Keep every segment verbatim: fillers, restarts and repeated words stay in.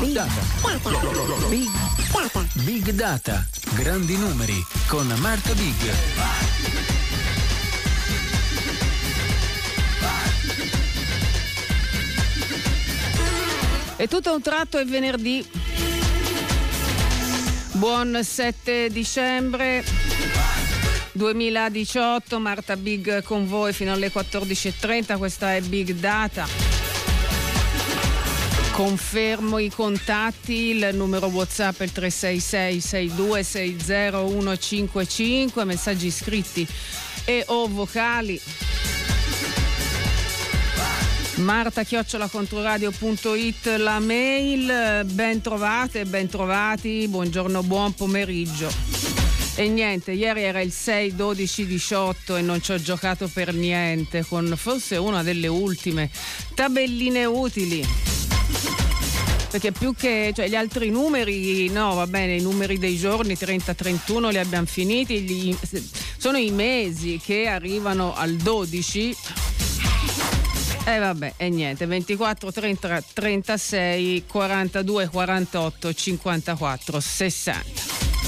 Big Data. Big Data. Big Data. Grandi numeri con Marta Big. E tutto a un tratto è venerdì. Buon sette dicembre duemiladiciotto, Marta Big con voi fino alle quattordici e trenta. Questa è Big Data. Confermo i contatti, il numero WhatsApp è il tre sei sei sei due sei zero uno cinque cinque, messaggi scritti e o vocali. Marta chiocciola controradio punto it la mail. Ben trovate, ben trovati, buongiorno, buon pomeriggio. E niente, ieri era il sei dodici diciotto e non ci ho giocato per niente, con forse una delle ultime tabelline utili, perché più che, cioè, gli altri numeri, no, va bene, i numeri dei giorni trenta trentuno li abbiamo finiti, gli, sono i mesi che arrivano al dodici. E eh vabbè, e niente, ventiquattro, trenta, trentasei, quarantadue, quarantotto, cinquantaquattro, sessanta.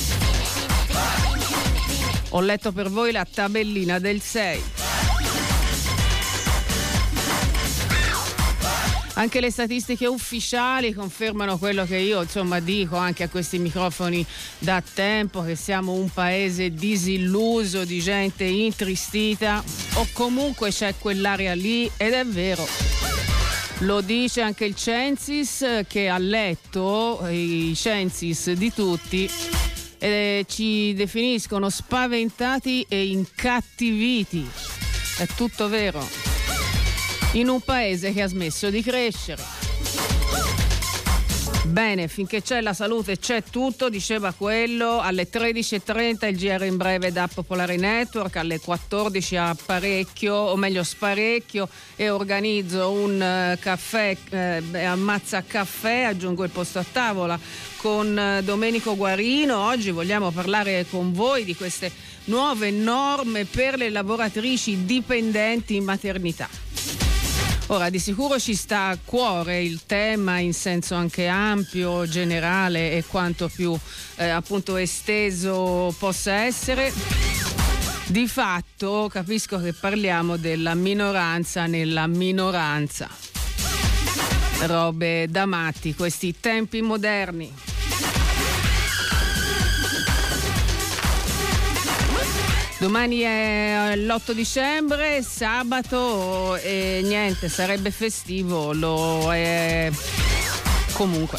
Ho letto per voi la tabellina del sei. Anche le statistiche ufficiali confermano quello che io, insomma, dico anche a questi microfoni da tempo, che siamo un paese disilluso, di gente intristita, o comunque c'è quell'area lì, ed è vero. Lo dice anche il Censis, che ha letto i Censis di tutti e ci definiscono spaventati e incattiviti. È tutto vero. In un paese che ha smesso di crescere. Bene, finché c'è la salute c'è tutto, diceva quello. Alle tredici e trenta il G R in breve da Popolare Network, alle quattordici apparecchio, o meglio sparecchio, e organizzo un uh, caffè, eh, ammazza caffè, aggiungo il posto a tavola con uh, Domenico Guarino. Oggi vogliamo parlare con voi di queste nuove norme per le lavoratrici dipendenti in maternità. Ora, di sicuro ci sta a cuore il tema in senso anche ampio, generale e quanto più eh, appunto esteso possa essere. Di fatto capisco che parliamo della minoranza nella minoranza. Robe da matti, questi tempi moderni. Domani è l'otto dicembre, sabato, e niente, sarebbe festivo, lo è comunque.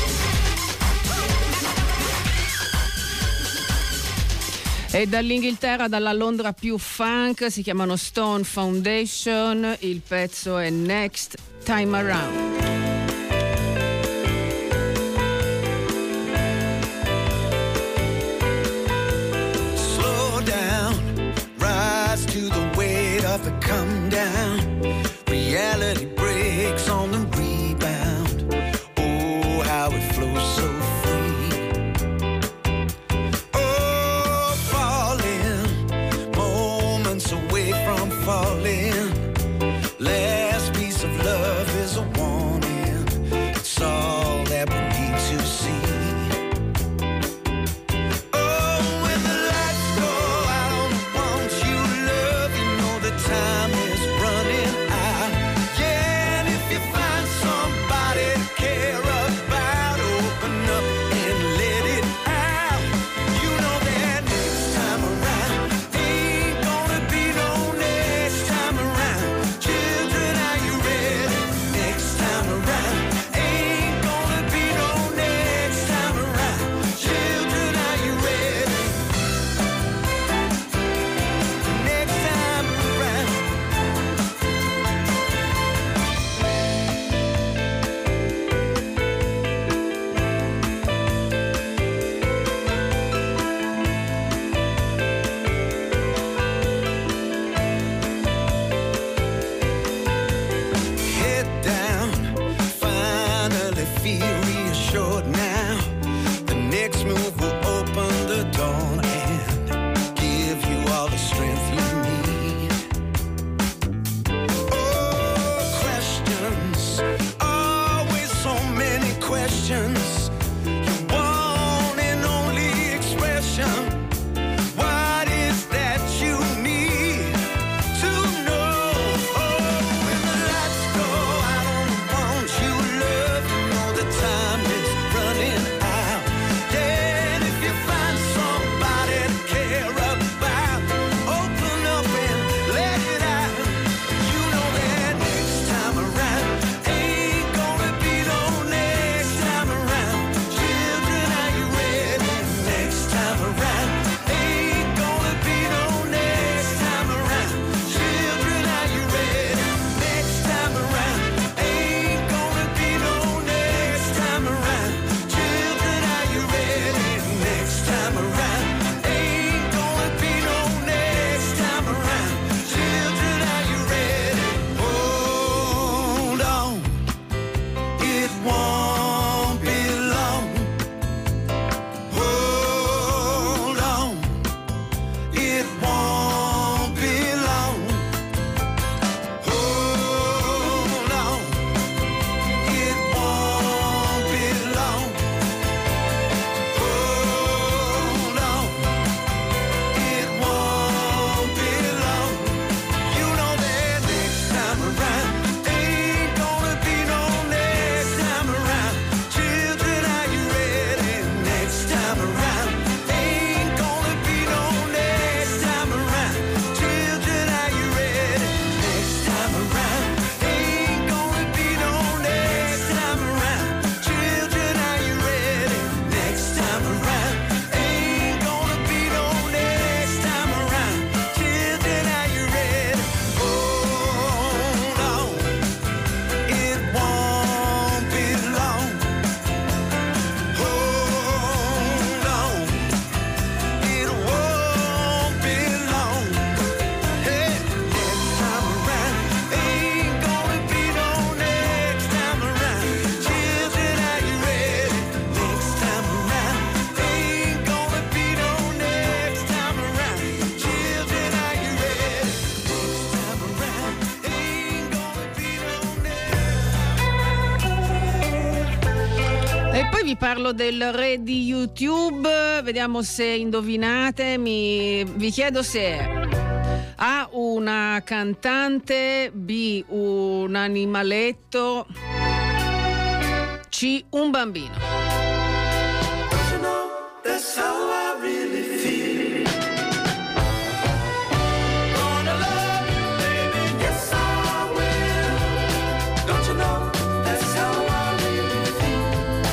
E dall'Inghilterra, dalla Londra più funk, si chiamano Stone Foundation, il pezzo è Next Time Around. To the weight of the come down, reality breaks on the rebound. Oh, how it flows so free. Oh, falling, moments away from falling. Last piece of love is a warning. questions, your one and only expression. What is that you need to know? Oh, when the lights go out, I don't want you love, you know the time is running out. Yeah, and if you find somebody to care about, open up and let it out. You know that next time around ain't gonna be no next time around. Children, are you ready? Next time around ain't gonna be no next time around. Children, are you ready? Next time around ain't gonna be no next time around. Children, are you ready? Next time around ain't gonna be no next time around. Children, are you ready? Hold on, it won't be long. Hold on, it won't be long. Hold on, it won't be long. Hold on, it won't be long. You know that next time around ain't gonna be no next time around. Children, are you ready? Next time around ain't gonna be no next time around. Children, are you ready? Next time around ain't gonna be no next time around. Children, are you ready? Next time around ain't gonna be no next time around. Children, are you ready? Hold on, it won't be long. Hold on, it won't be long. Hey, next time around ain't gonna be no next time around. Children, are you ready? Next time around ain't gonna be no next time around. Children, are you ready? Next time around ain't gonna be no next. E poi vi parlo del re di YouTube, vediamo se indovinate. Mi, vi chiedo se A una cantante, B un animaletto, C un bambino. You know, that's how I really feel. Gonna love you, baby, yes I will. Don't you know, that's how I really feel.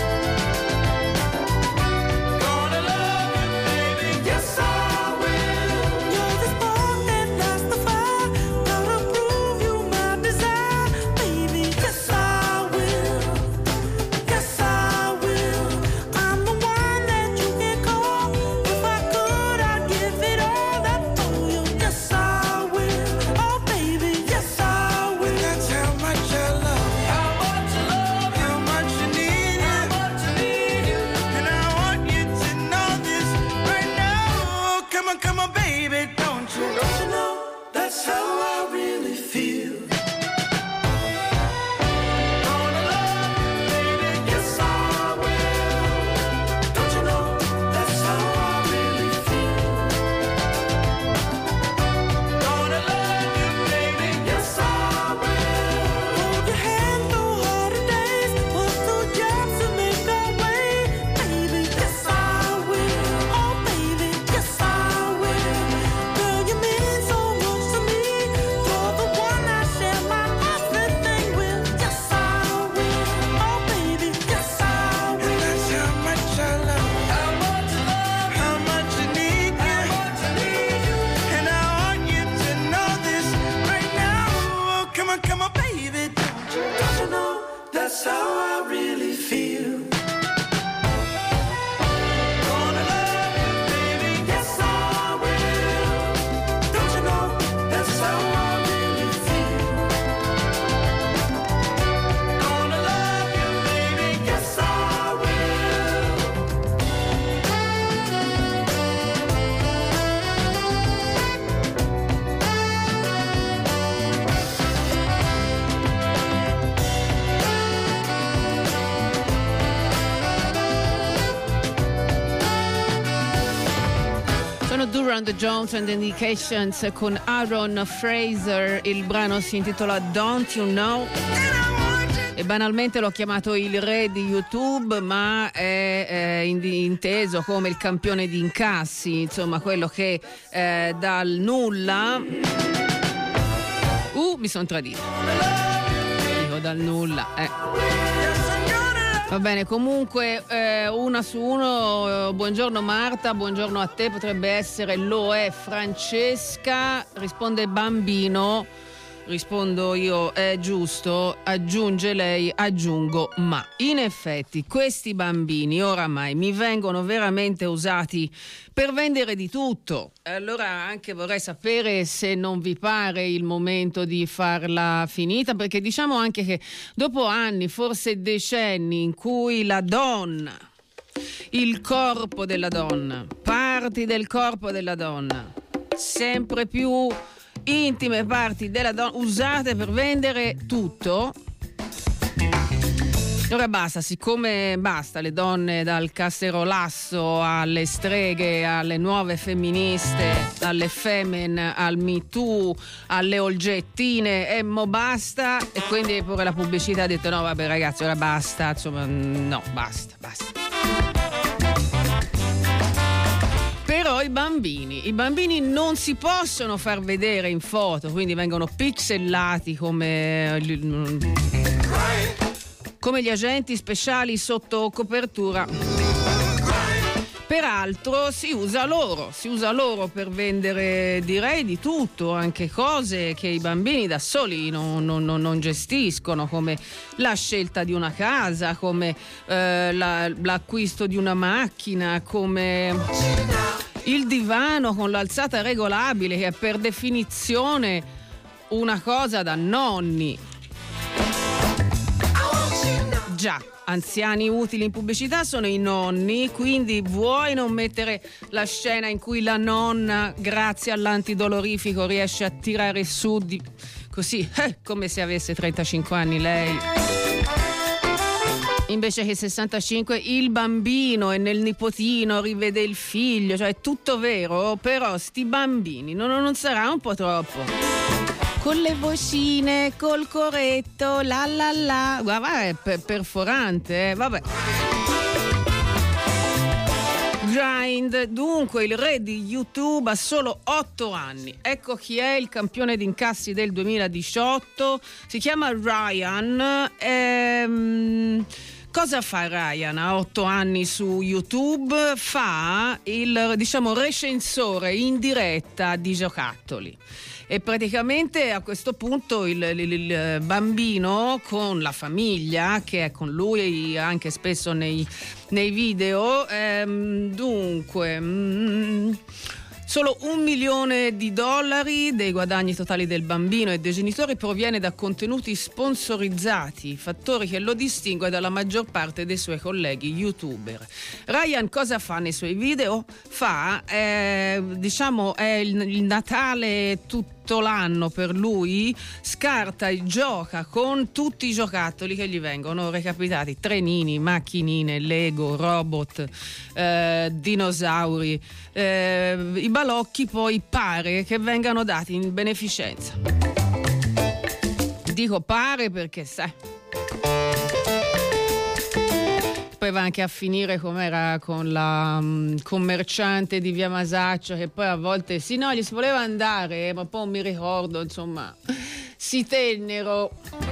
Gonna love you, baby, yes I will. You're the spark that lights the fire. Gotta prove you my desire, baby. Yes I will. Yes I will. I'm the one that you can call. If I could, I'd give it all up for you. Yes I will. Oh baby, yes I will. That's how much I love you. How much I love you. How much you need it. How much I need you. And I want you to know this right now. Come on, come on, baby, don't you? Don't you know that's how I really feel. Gonna love you, baby, yes I will. Don't you know that's how I really feel. Gonna love you, baby, yes I will. Hold your hand through harder days. Push through jobs to make our way, baby. Yes I will. Oh baby, yes I will. Girl, you mean so much to me. You're the one I share my everything with. Yes I will. Oh baby, yes I And will. that's how much I love you. How much I love you. How much I need you. How much I need you. And I want you to know this right now. Come on, come on, baby, don't you? Don't you know that's how I really feel. Gonna love you, baby, yes I will. Don't you know that's how I really feel. Gonna love you, baby, yes I will. Durand Jones and the Indications con Aaron Fraser, il brano si intitola Don't You Know? E banalmente l'ho chiamato il re di YouTube, ma è eh, inteso come il campione di incassi, insomma quello che eh, dal nulla uh mi sono tradito io dal nulla eh Va bene, comunque eh, una su uno. Buongiorno Marta, buongiorno a te. Potrebbe essere lo è Francesca. Risponde bambino. Rispondo io, è giusto, aggiunge lei, aggiungo ma. In effetti questi bambini oramai mi vengono veramente usati per vendere di tutto. Allora anche vorrei sapere se non vi pare il momento di farla finita, perché diciamo anche che dopo anni, forse decenni, in cui la donna, il corpo della donna, parti del corpo della donna, sempre più intime parti della donna usate per vendere tutto. Ora basta, siccome basta le donne dal casterolasso alle streghe, alle nuove femministe, alle femen, al Me Too, alle olgettine, e mo basta. E quindi pure la pubblicità ha detto no vabbè ragazzi, ora basta, insomma no, basta, basta. Però i bambini, i bambini non si possono far vedere in foto, quindi vengono pixellati come, come gli agenti speciali sotto copertura. Peraltro si usa loro, si usa loro per vendere, direi, di tutto, anche cose che i bambini da soli non, non, non gestiscono, come la scelta di una casa, come eh, la, l'acquisto di una macchina, come il divano con l'alzata regolabile, che è per definizione una cosa da nonni. Già, anziani utili in pubblicità sono i nonni, quindi vuoi non mettere la scena in cui la nonna, grazie all'antidolorifico, riesce a tirare su di, così, eh, come se avesse trentacinque anni lei, invece che sessantacinque, il bambino e nel nipotino rivede il figlio, cioè è tutto vero, però sti bambini non, non sarà un po' troppo? Con le vocine, col coretto, la la la, guarda, è per- perforante, eh? Vabbè. Grind, dunque il re di YouTube, ha solo otto anni. Ecco chi è il campione di incassi del duemiladiciotto, si chiama Ryan. Ehm... Cosa fa Ryan a otto anni su YouTube? Fa il, diciamo, recensore in diretta di giocattoli. E praticamente a questo punto il, il, il bambino con la famiglia, che è con lui anche spesso nei, nei video, ehm, dunque... Mm, solo un milione di dollari dei guadagni totali del bambino e dei genitori proviene da contenuti sponsorizzati, fattore che lo distingue dalla maggior parte dei suoi colleghi youtuber. Ryan cosa fa nei suoi video? Fa, eh, diciamo, è il, il Natale tutto l'anno per lui, scarta e gioca con tutti i giocattoli che gli vengono recapitati, trenini, macchinine, Lego, robot, eh, dinosauri, eh, i balocchi poi pare che vengano dati in beneficenza. Dico pare perché sai, poi va anche a finire come era con la um, commerciante di Via Masaccio, che poi a volte sì no gli si voleva andare, ma poi mi ricordo, insomma, si tennero.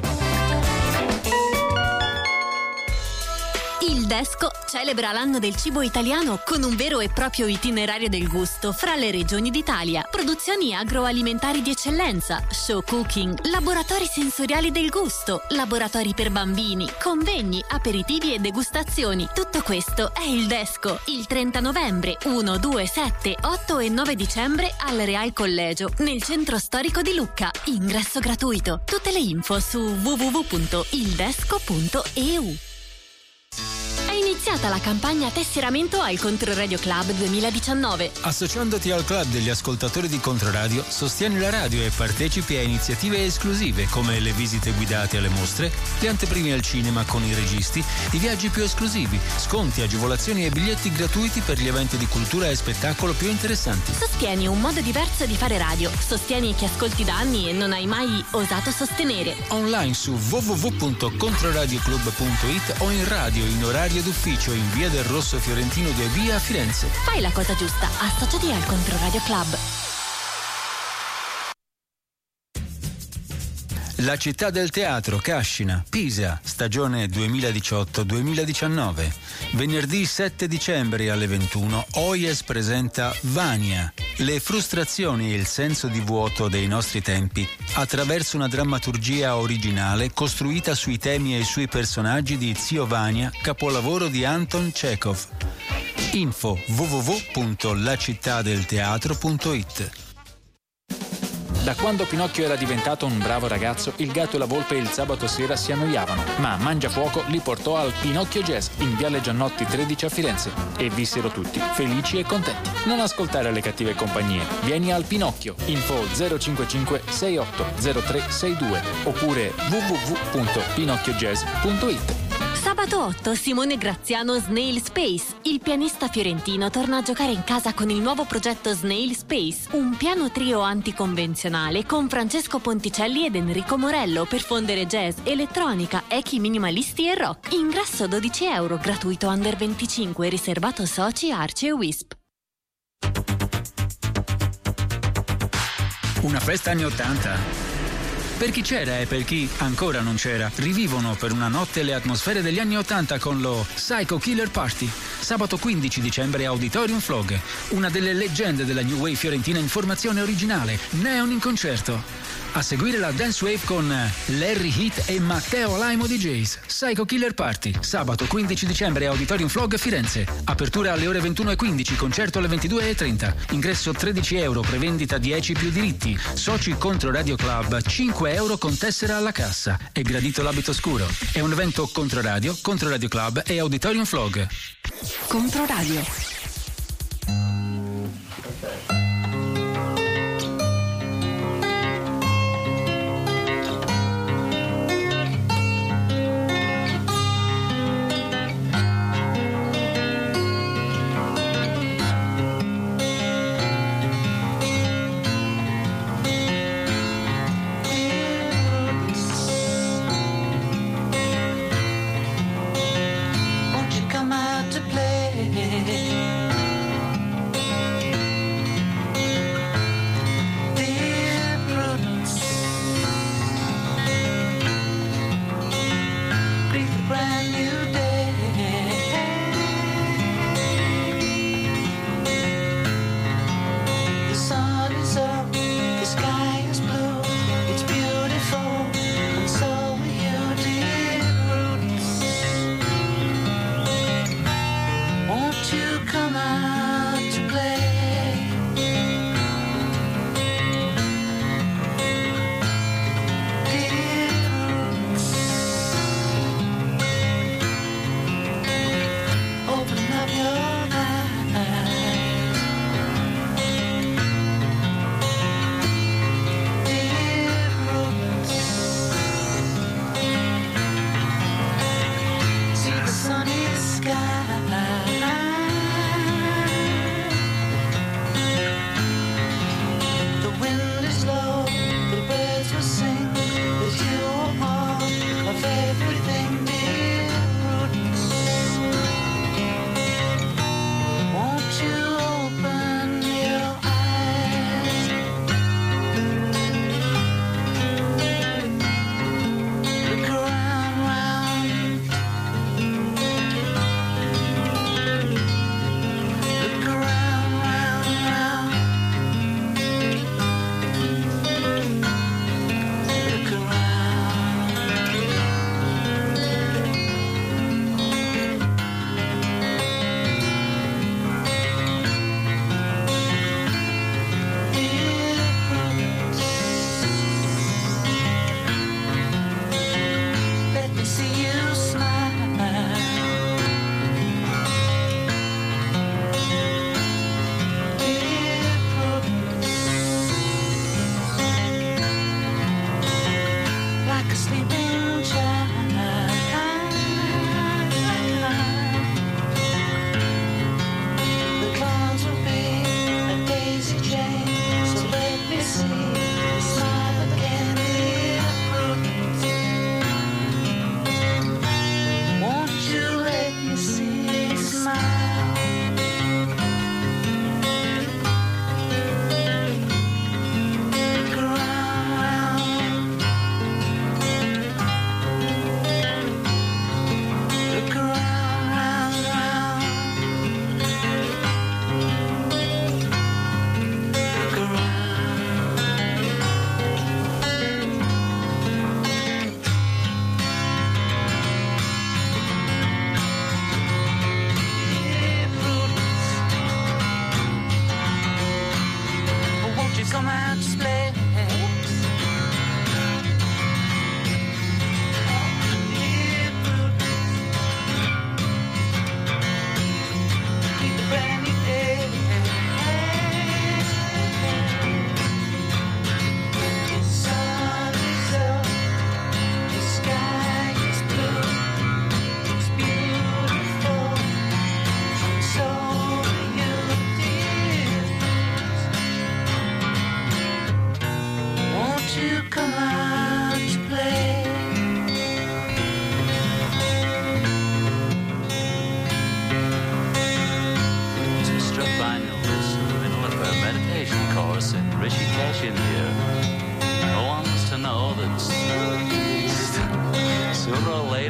Il Desco celebra l'anno del cibo italiano con un vero e proprio itinerario del gusto fra le regioni d'Italia, produzioni agroalimentari di eccellenza, show cooking, laboratori sensoriali del gusto, laboratori per bambini, convegni, aperitivi e degustazioni. Tutto questo è il Desco, il trenta novembre, uno, due, sette, otto e nove dicembre al Real Collegio, nel centro storico di Lucca. Ingresso gratuito. Tutte le info su w w w punto il desco punto e u. iniziata la campagna tesseramento al Controradio Club duemiladiciannove. Associandoti al club degli ascoltatori di Controradio, sostieni la radio e partecipi a iniziative esclusive come le visite guidate alle mostre, le anteprime al cinema con i registi, i viaggi più esclusivi, sconti, agevolazioni e biglietti gratuiti per gli eventi di cultura e spettacolo più interessanti. Sostieni un modo diverso di fare radio. Sostieni chi ascolti da anni e non hai mai osato sostenere. Online su w w w punto controradioclub punto it o in radio in orario d'ufficio in via del Rosso Fiorentino due B a Firenze. Fai la cosa giusta, associati al Controradio Club. La città del teatro, Cascina, Pisa, stagione duemiladiciotto duemiladiciannove. Venerdì sette dicembre alle ventuno, Oyes presenta Vania, le frustrazioni e il senso di vuoto dei nostri tempi, attraverso una drammaturgia originale costruita sui temi e sui personaggi di Zio Vania, capolavoro di Anton Chekhov. Info w w w punto la città del teatro punto it. Da quando Pinocchio era diventato un bravo ragazzo, il gatto e la volpe il sabato sera si annoiavano, ma Mangiafuoco li portò al Pinocchio Jazz in Viale Giannotti tredici a Firenze e vissero tutti felici e contenti. Non ascoltare le cattive compagnie. Vieni al Pinocchio. Info zero cinque cinque sei otto zero tre sei due oppure w w w punto pinocchio jazz punto it. Sabato otto, Simone Graziano Snail Space. Il pianista fiorentino torna a giocare in casa con il nuovo progetto Snail Space, un piano trio anticonvenzionale con Francesco Ponticelli ed Enrico Morello per fondere jazz, elettronica, echi minimalisti e rock. Ingresso dodici euro, gratuito under venticinque, riservato soci, Arci e Wisp. Una festa anni ottanta. Per chi c'era e per chi ancora non c'era, rivivono per una notte le atmosfere degli anni ottanta con lo Psycho Killer Party. Sabato quindici dicembre Auditorium Flog, una delle leggende della New Wave fiorentina in formazione originale, Neon in concerto. A seguire la Dance Wave con Larry Heat e Matteo Laimo D Js. Psycho Killer Party, sabato quindici dicembre Auditorium Flog Firenze. Apertura alle ore ventuno e quindici, concerto alle ventidue e trenta. Ingresso tredici euro, prevendita dieci più diritti. Soci contro Radio Club, cinque euro con tessera alla cassa. È gradito l'abito scuro. È un evento contro Radio, contro Radio Club e Auditorium Flog. Controradio.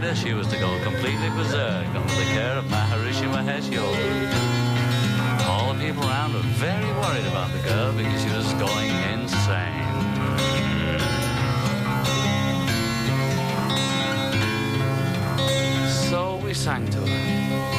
later, she was to go completely berserk under the care of Maharishi Mahesh Yogi. All the people around were very worried about the girl because she was going insane. So we sang to her.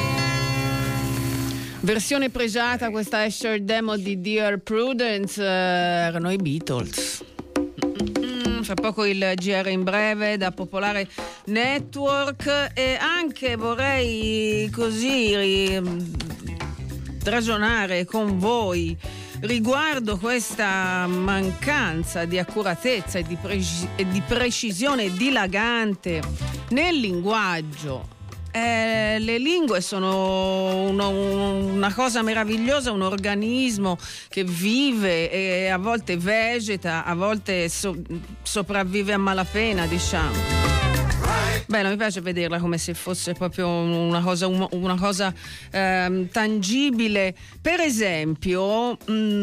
Versione pregiata questa Asher Demo di Dear Prudence, eh, erano i Beatles. Mm, fra poco il G R in breve da Popolare Network, e anche vorrei così ri- ragionare con voi riguardo questa mancanza di accuratezza e di, preci- e di precisione dilagante nel linguaggio. Eh, le lingue sono uno, una cosa meravigliosa, un organismo che vive e a volte vegeta, a volte so, sopravvive a malapena, diciamo. Beh, non mi piace vederla come se fosse proprio una cosa, una cosa ehm, tangibile. Per esempio,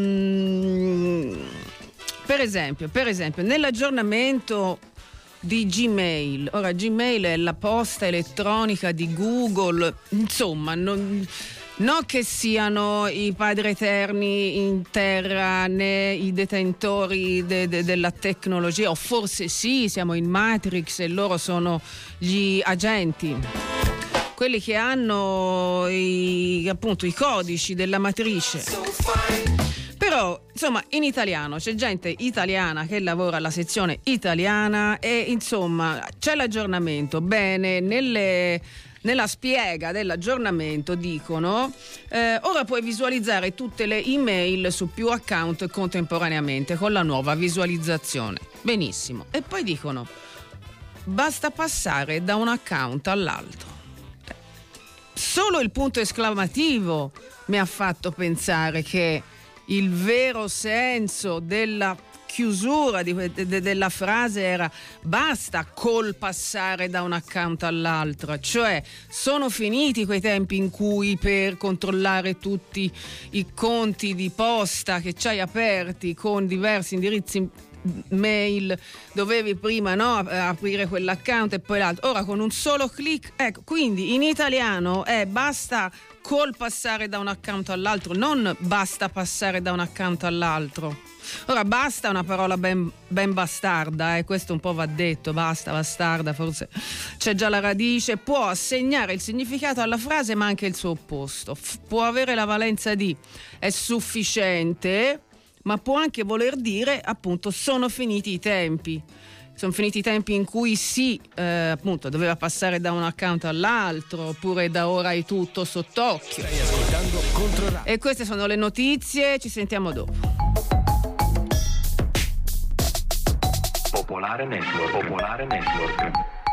mm, per esempio, per esempio, nell'aggiornamento di Gmail. Ora, Gmail è la posta elettronica di Google, insomma, non, non che siano i padri eterni in terra né i detentori de, de, della tecnologia, o forse sì, siamo in Matrix e loro sono gli agenti, quelli che hanno i, appunto i codici della matrice. Però, insomma, in italiano c'è gente italiana che lavora alla sezione italiana e, insomma, c'è l'aggiornamento. Bene, nelle, nella spiega dell'aggiornamento dicono eh, ora puoi visualizzare tutte le email su più account contemporaneamente con la nuova visualizzazione. Benissimo. E poi dicono basta passare da un account all'altro. Solo il punto esclamativo mi ha fatto pensare che il vero senso della chiusura di, de, della frase era basta col passare da un account all'altro, cioè sono finiti quei tempi in cui per controllare tutti i conti di posta che c'hai aperti con diversi indirizzi mail dovevi prima, no, aprire quell'account e poi l'altro. Ora con un solo click, ecco, quindi in italiano è basta col passare da un account all'altro, non basta passare da un account all'altro. Ora basta è una parola ben, ben bastarda, e eh, questo un po' va detto, basta, bastarda, forse c'è già la radice, può assegnare il significato alla frase ma anche il suo opposto. F- può avere la valenza di è sufficiente, ma può anche voler dire appunto sono finiti i tempi. Sono finiti i tempi in cui sì, eh, appunto, doveva passare da un account all'altro, oppure da ora hai tutto sott'occhio. Stai ascoltando Controradio. E queste sono le notizie, ci sentiamo dopo. Popolare Network. Popolare Network.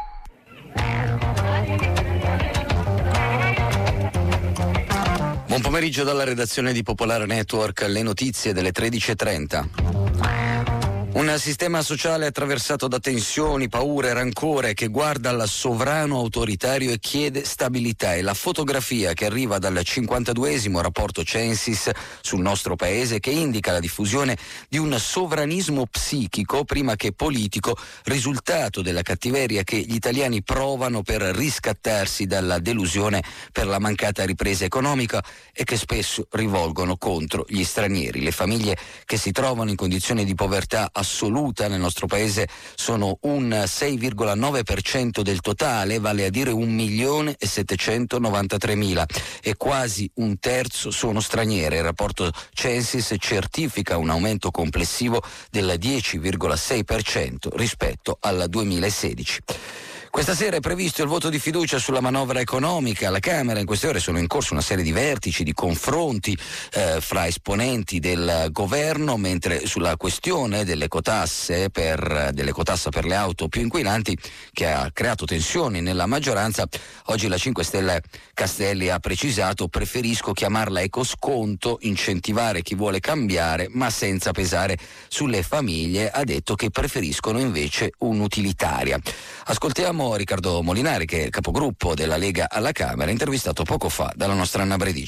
Buon pomeriggio dalla redazione di Popolare Network, le notizie delle tredici e trenta. Un sistema sociale attraversato da tensioni, paure, rancore, che guarda al sovrano autoritario e chiede stabilità. È la fotografia che arriva dal cinquantaduesimo rapporto Censis sul nostro paese, che indica la diffusione di un sovranismo psichico prima che politico, risultato della cattiveria che gli italiani provano per riscattarsi dalla delusione per la mancata ripresa economica e che spesso rivolgono contro gli stranieri. Le famiglie che si trovano in condizioni di povertà assoluta nel nostro paese sono un sei virgola nove per cento del totale, vale a dire un milione e settecentonovantatremila, e quasi un terzo sono straniere. Il rapporto Censis certifica un aumento complessivo del dieci virgola sei per cento rispetto al duemilasedici. Questa sera è previsto il voto di fiducia sulla manovra economica alla Camera. In queste ore sono in corso una serie di vertici, di confronti eh, fra esponenti del governo, mentre sulla questione dell'ecotasse per, dell'ecotassa per le auto più inquinanti, che ha creato tensioni nella maggioranza, oggi la cinque Stelle Castelli ha precisato: preferisco chiamarla ecosconto, incentivare chi vuole cambiare ma senza pesare sulle famiglie. Ha detto che preferiscono invece un'utilitaria. Ascoltiamo Riccardo Molinari, che è capogruppo della Lega alla Camera, intervistato poco fa dalla nostra Anna Bredice.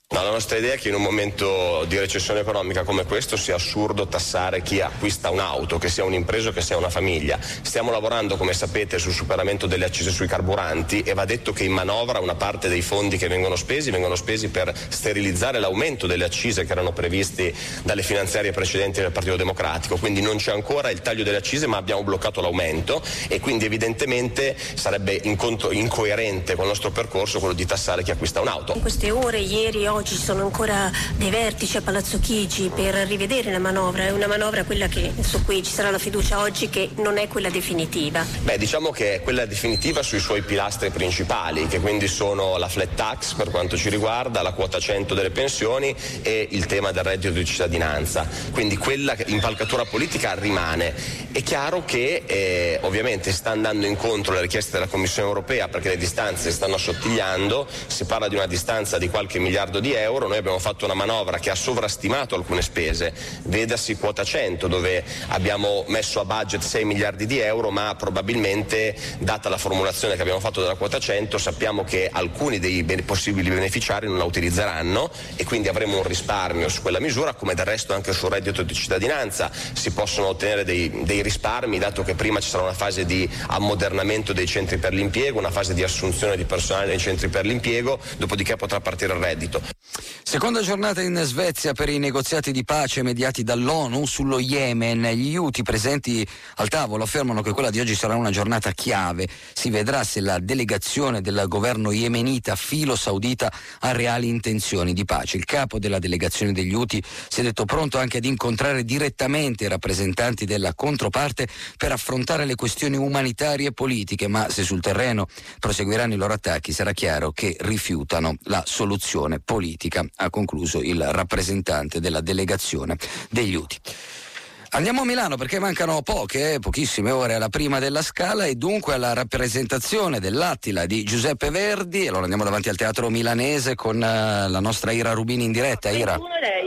No, la nostra idea è che in un momento di recessione economica come questo sia assurdo tassare chi acquista un'auto, che sia un'impresa o che sia una famiglia. Stiamo lavorando, come sapete, sul superamento delle accise sui carburanti e va detto che in manovra una parte dei fondi che vengono spesi vengono spesi per sterilizzare l'aumento delle accise che erano previsti dalle finanziarie precedenti del Partito Democratico. Quindi non c'è ancora il taglio delle accise, ma abbiamo bloccato l'aumento e quindi evidentemente sarebbe incontro- incoerente con il nostro percorso quello di tassare chi acquista un'auto. In queste ore, ieri, oggi ci sono ancora dei vertici a Palazzo Chigi per rivedere la manovra. È una manovra quella che su cui ci sarà la fiducia oggi, che non è quella definitiva. Beh, diciamo che è quella definitiva sui suoi pilastri principali, che quindi sono la flat tax per quanto ci riguarda, la quota cento delle pensioni e il tema del reddito di cittadinanza. Quindi quella impalcatura politica rimane. È chiaro che eh, ovviamente sta andando incontro alle richieste della Commissione Europea, perché le distanze stanno assottigliando. Si parla di una distanza di qualche miliardo di euro. Noi abbiamo fatto una manovra che ha sovrastimato alcune spese, vedasi quota cento, dove abbiamo messo a budget sei miliardi di euro, ma probabilmente, data la formulazione che abbiamo fatto della quota cento, sappiamo che alcuni dei ben- possibili beneficiari non la utilizzeranno e quindi avremo un risparmio su quella misura, come del resto anche sul reddito di cittadinanza si possono ottenere dei, dei risparmi, dato che prima ci sarà una fase di ammodernamento dei centri per l'impiego, una fase di assunzione di personale nei centri per l'impiego, dopodiché potrà partire il reddito. Seconda giornata in Svezia per i negoziati di pace mediati dall'ONU sullo Yemen. Gli Houthi presenti al tavolo affermano che quella di oggi sarà una giornata chiave. Si vedrà se la delegazione del governo yemenita filo saudita ha reali intenzioni di pace. Il capo della delegazione degli Houthi si è detto pronto anche ad incontrare direttamente i rappresentanti della controparte per affrontare le questioni umanitarie e politiche, ma se sul terreno proseguiranno i loro attacchi sarà chiaro che rifiutano la soluzione politica, ha concluso il rappresentante della delegazione degli Houthi. Andiamo a Milano perché mancano poche, pochissime ore alla prima della Scala e dunque alla rappresentazione dell'Attila di Giuseppe Verdi. Allora andiamo davanti al Teatro Milanese con uh, la nostra Ira Rubini in diretta. Ira.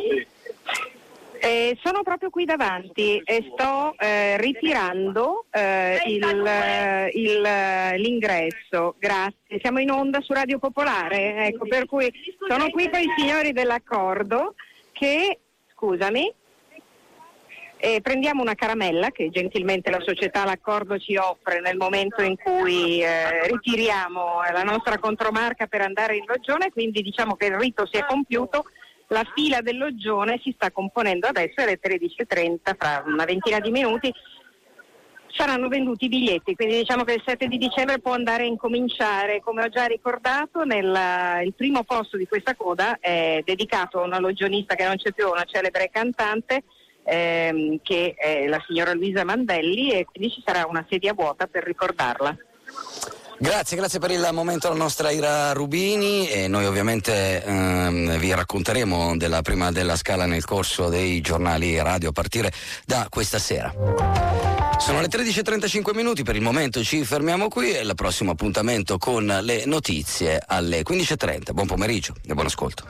Eh, sono proprio qui davanti e sto eh, ritirando eh, il, eh, il, eh, l'ingresso. Grazie. Siamo in onda su Radio Popolare, ecco, per cui sono qui con i signori dell'accordo che, scusami, eh, prendiamo una caramella che gentilmente la società L'Accordo ci offre nel momento in cui eh, ritiriamo la nostra contromarca per andare in loggione, quindi diciamo che il rito si è compiuto. La fila del loggione si sta componendo adesso, alle tredici e trenta, fra una ventina di minuti saranno venduti i biglietti, quindi diciamo che il sette di dicembre può andare a incominciare. Come ho già ricordato, nel, il primo posto di questa coda è dedicato a una logionista che non c'è più, una celebre cantante ehm, che è la signora Luisa Mandelli, e quindi ci sarà una sedia vuota per ricordarla. Grazie, grazie per il momento alla nostra Ira Rubini e noi ovviamente ehm, vi racconteremo della prima della Scala nel corso dei giornali radio a partire da questa sera. Sono le tredici e trentacinque minuti, per il momento ci fermiamo qui e il prossimo appuntamento con le notizie alle quindici e trenta. Buon pomeriggio e buon ascolto.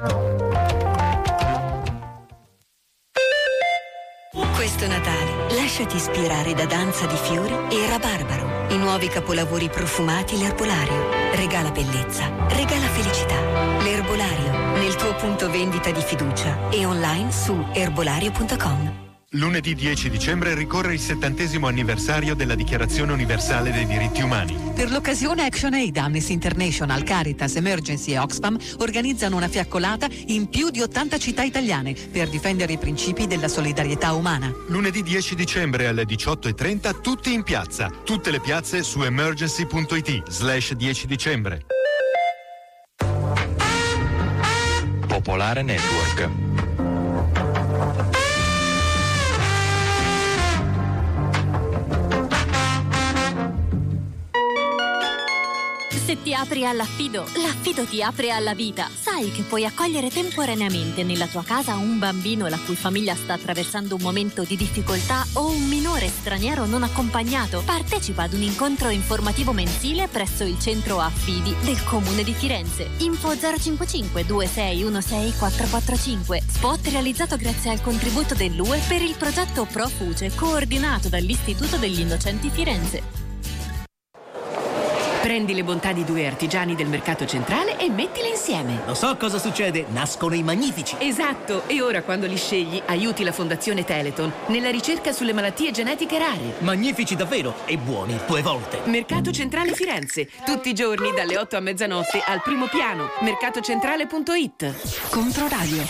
Questo Natale lasciati ispirare da Danza di Fiori e Rabarbaro, i nuovi capolavori profumati L'Erbolario. Regala bellezza, regala felicità. L'Erbolario, nel tuo punto vendita di fiducia e online su erbolario punto com. Lunedì dieci dicembre ricorre il settantesimo anniversario della Dichiarazione Universale dei Diritti Umani. Per l'occasione ActionAid, Amnesty International, Caritas, Emergency e Oxfam organizzano una fiaccolata in più di ottanta città italiane per difendere i principi della solidarietà umana. Lunedì dieci dicembre alle diciotto e trenta tutti in piazza. Tutte le piazze su emergency punto it slash dieci dicembre. Popolare Network. Se ti apri all'affido, l'affido ti apre alla vita. Sai che puoi accogliere temporaneamente nella tua casa un bambino la cui famiglia sta attraversando un momento di difficoltà o un minore straniero non accompagnato. Partecipa ad un incontro informativo mensile presso il centro affidi del Comune di Firenze. Info zero cinquantacinque due sei uno sei quattro quattro cinque. Spot realizzato grazie al contributo dell'U E per il progetto Profuce, coordinato dall'Istituto degli Innocenti Firenze. Prendi le bontà di due artigiani del mercato centrale e mettili insieme. Lo so cosa succede, nascono i magnifici. Esatto, e ora quando li scegli aiuti la Fondazione Teleton nella ricerca sulle malattie genetiche rare. Magnifici davvero e buoni due volte. Mercato Centrale Firenze, tutti i giorni dalle otto a mezzanotte al primo piano. mercatocentrale punto it. Controradio.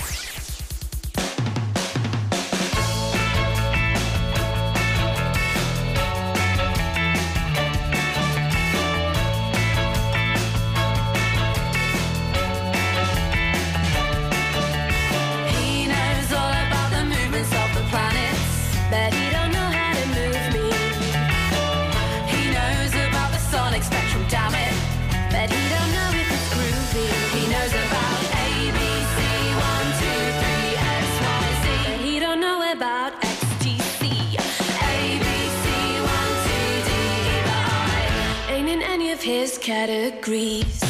But he don't know how to move me. He knows about the sonic spectrum, damn it. But he don't know if it's groovy. He knows about A, B, C, one, two, three, X, Y, Z. But he don't know about X, T, C. A, B, C, one, two, D, E, but I ain't in any of his categories.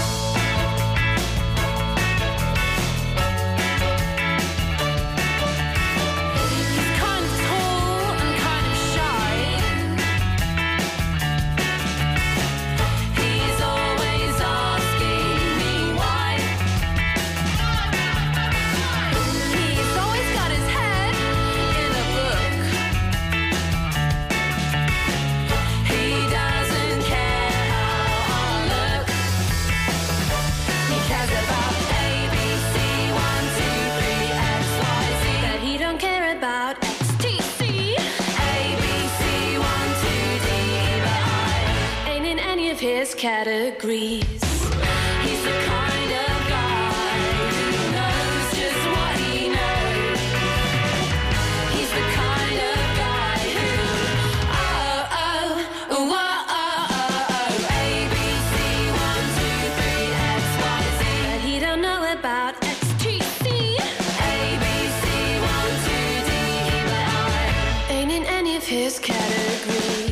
His categories. He's the kind of guy who knows just what he knows. He's the kind of guy who oh oh oh oh oh oh A B C one two three X Y Z. But he don't know about X T C. A B C one two D E, but I ain't in any of his categories.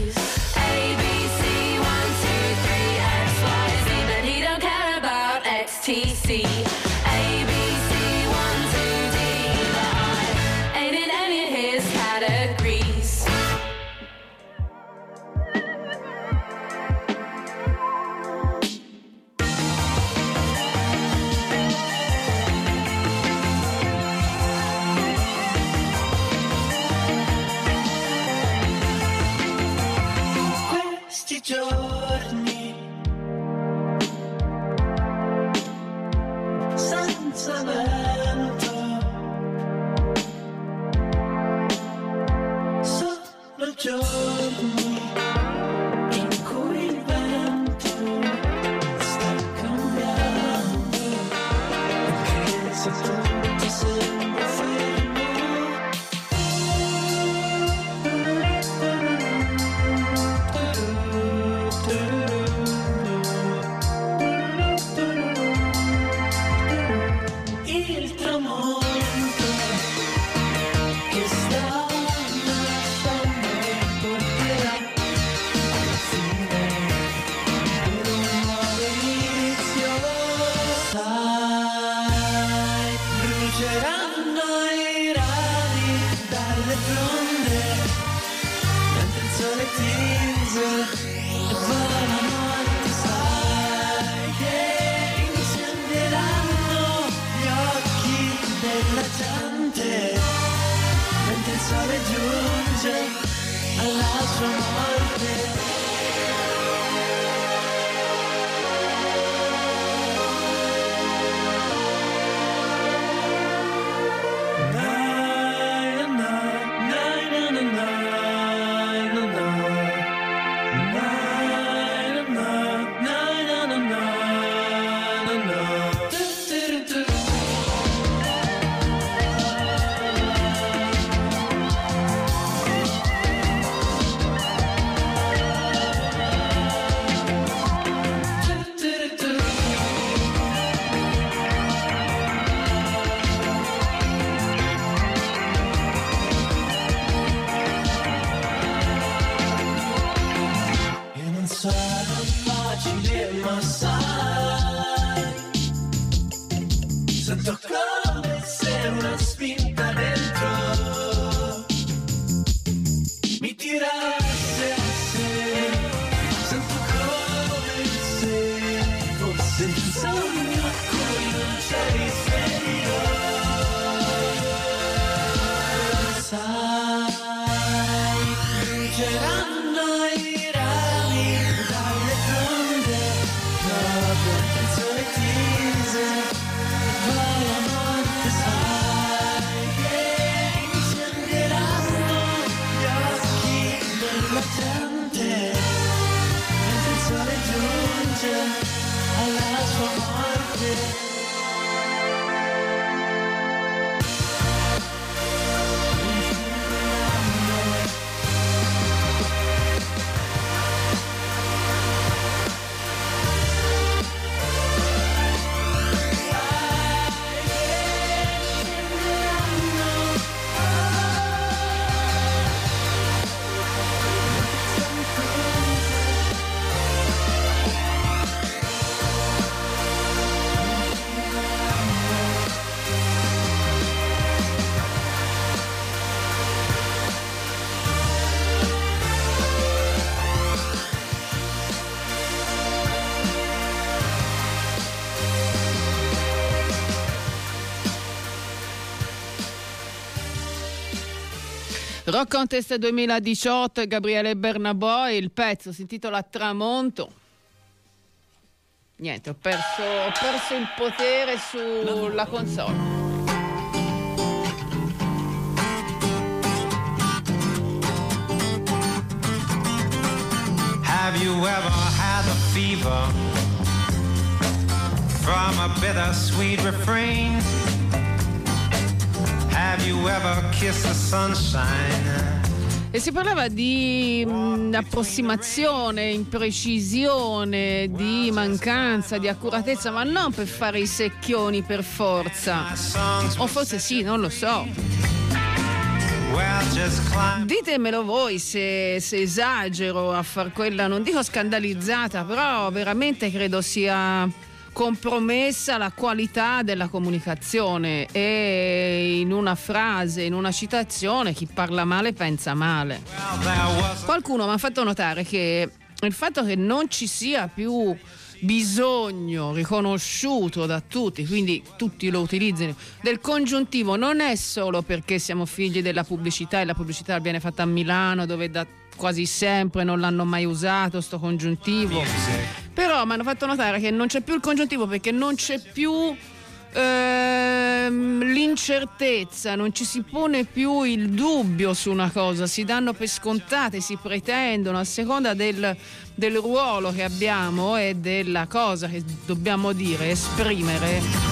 T C A B C one two D, but I ain't in any of his categories. Questi giorni un sogno a cui non c'è risveglio. Sai, bruceranno i rami dalle fronde, proprio il sole tise, poi la morte sai che incenderanno gli occhi della gente, mentre il sole giunge alla sua morte. Rock Contest duemiladiciotto, Gabriele Bernabò, il pezzo si intitola Tramonto. Niente, ho perso, ho perso il potere sulla console. Have you ever had a fever from a bittersweet refrain? Have you ever kissed the sunshine? E si parlava di mh, approssimazione, imprecisione, di mancanza, di accuratezza, ma non per fare i secchioni per forza. O forse sì, non lo so. Ditemelo voi se, se esagero a far quella, non dico scandalizzata, però veramente credo sia compromessa la qualità della comunicazione, e in una frase, in una citazione, chi parla male pensa male. Qualcuno mi ha fatto notare che il fatto che non ci sia più bisogno riconosciuto da tutti, quindi tutti lo utilizzino, del congiuntivo, non è solo perché siamo figli della pubblicità e la pubblicità viene fatta a Milano, dove da quasi sempre non l'hanno mai usato sto congiuntivo, però mi hanno fatto notare che non c'è più il congiuntivo perché non c'è più ehm, l'incertezza, non ci si pone più il dubbio su una cosa, si danno per scontate, si pretendono a seconda del, del ruolo che abbiamo e della cosa che dobbiamo dire, esprimere.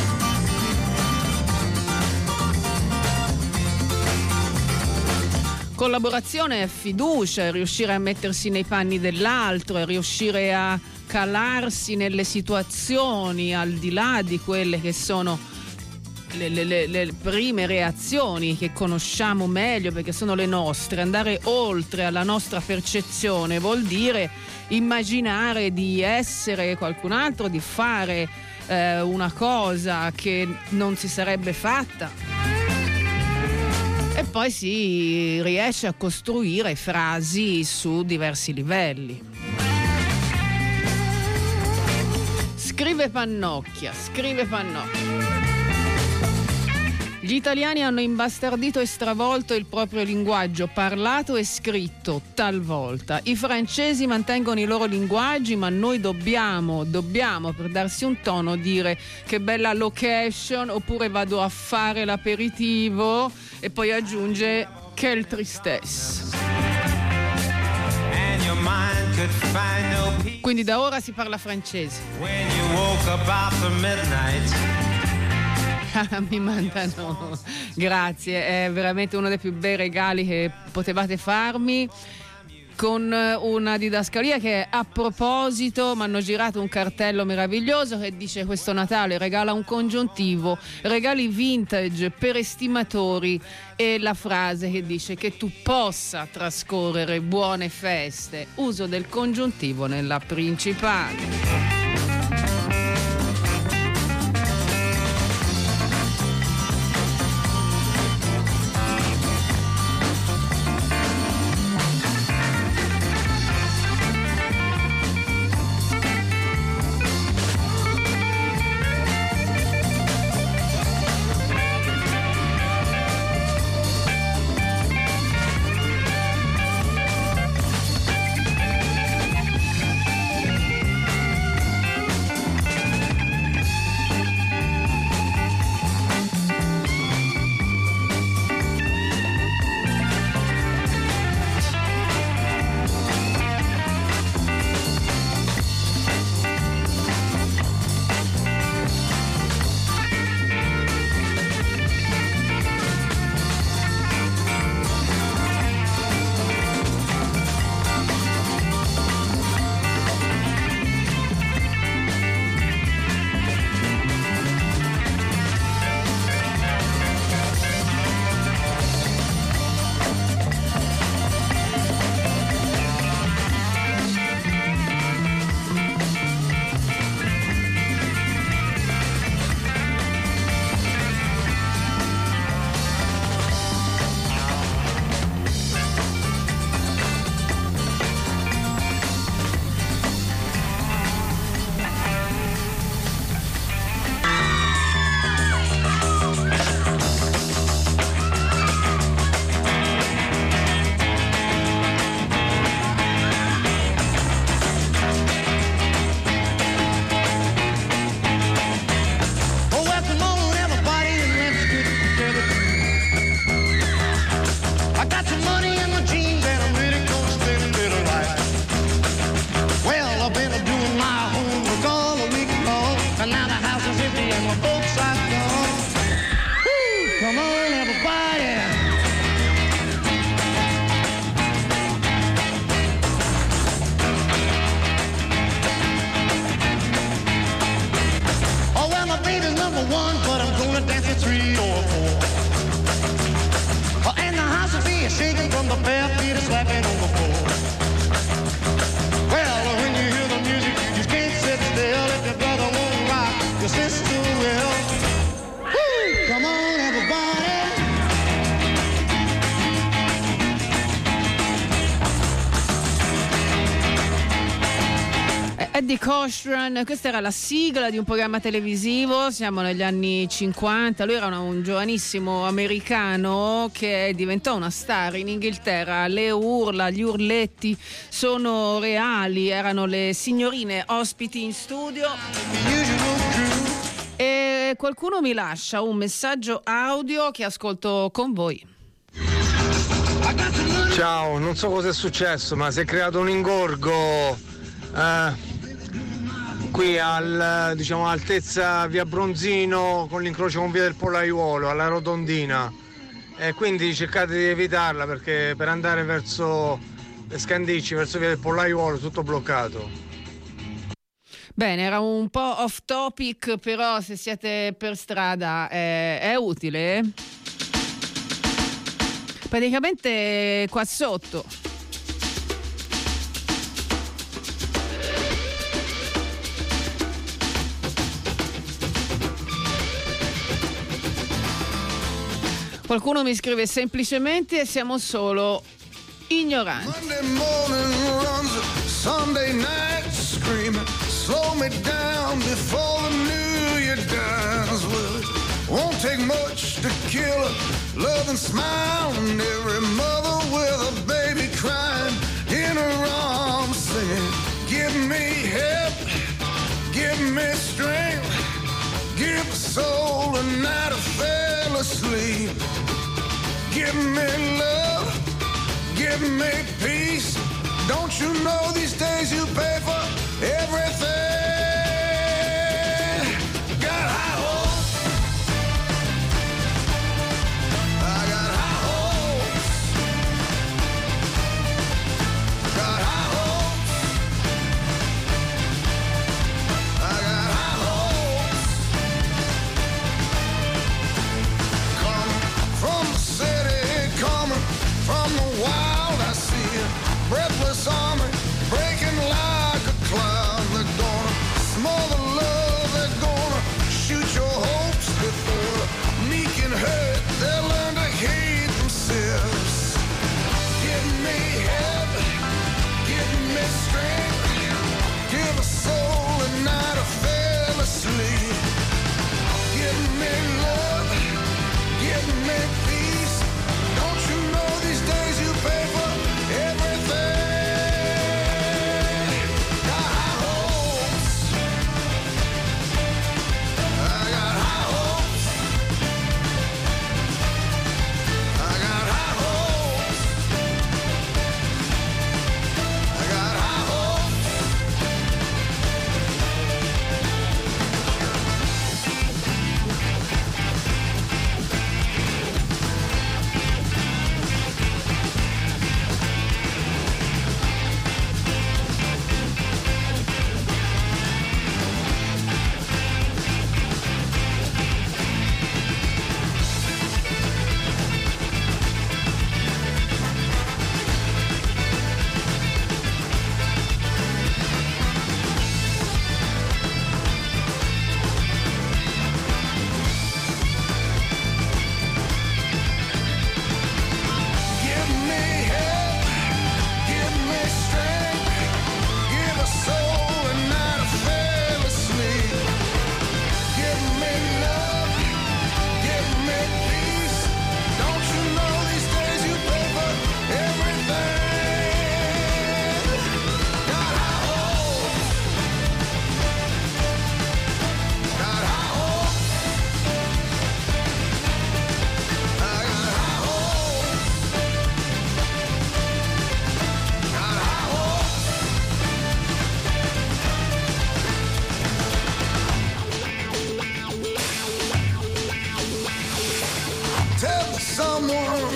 Collaborazione è fiducia, è riuscire a mettersi nei panni dell'altro, è riuscire a calarsi nelle situazioni al di là di quelle che sono le, le, le, le prime reazioni che conosciamo meglio perché sono le nostre. Andare oltre alla nostra percezione vuol dire immaginare di essere qualcun altro, di fare eh, una cosa che non si sarebbe fatta. E poi si riesce a costruire frasi su diversi livelli. Scrive Pannocchia, scrive Pannocchia. Gli italiani hanno imbastardito e stravolto il proprio linguaggio, parlato e scritto, talvolta. I francesi mantengono i loro linguaggi, ma noi dobbiamo, dobbiamo, per darsi un tono, dire che bella location, oppure vado a fare l'aperitivo, e poi aggiunge quelle tristesse. Quindi da ora si parla francese. When you woke up after midnight. Mi mandano, grazie, è veramente uno dei più bei regali che potevate farmi, con una didascalia che a proposito mi hanno girato un cartello meraviglioso che dice: questo Natale regala un congiuntivo, regali vintage per estimatori, e la frase che dice che tu possa trascorrere buone feste, uso del congiuntivo nella principale. and my folks are gone. Woo! Come on, everybody. Oh, well, my baby's number one, but I'm gonna dance at three or four. Oh, and the house will be shaking from the bare feet slapping on the floor. Well, when you hear the music, you just can't sit still. If your brother won't rock, your sister will. Woo! Come on, everybody. Eddie Cochran, questa era la sigla di un programma televisivo, siamo negli anni cinquanta, lui era una, un giovanissimo americano che diventò una star in Inghilterra, le urla, gli urletti sono reali, erano le signorine ospiti in studio. E qualcuno mi lascia un messaggio audio che ascolto con voi. Ciao, non so cosa è successo, ma si è creato un ingorgo eh, qui al, diciamo, altezza via Bronzino con l'incrocio con via del Pollaiuolo, alla Rotondina, e quindi cercate di evitarla perché per andare verso Scandicci, verso via del Pollaiuolo, tutto bloccato. Bene, era un po' off topic, però se siete per strada eh, è utile. Praticamente qua sotto. Qualcuno mi scrive semplicemente siamo solo ignoranti. Monday morning runs, Sunday night screaming, slow me down before the new year dies. Well, it won't take much to kill a loving smile, and every mother with a baby crying in her arms singing, give me help, give me strength, give a soul a night of fell asleep. Give me love, give me peace. Don't you know these days you pay for everything? Got high hopes, I got high hopes, got high hopes, I got high hopes. Come from the city, coming from the wild, I see a breathless army breaking like a cloud. They're gonna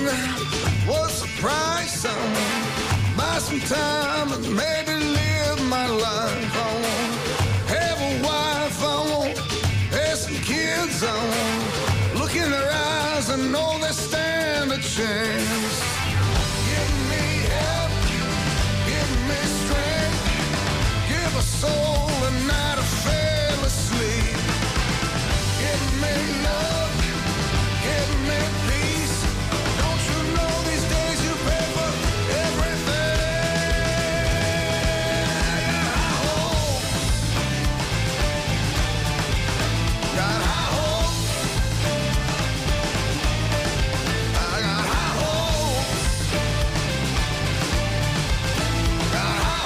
what's the price? I wanna buy some time and maybe live my life. I wanna have a wife, I want have some kids. I want look in their eyes and know they stand a chance. Give me help, give me strength, give a soul a night of fail asleep. Give me love, give me peace. Don't you know these days you pay for everything? I got high hopes. I got high hopes. Got high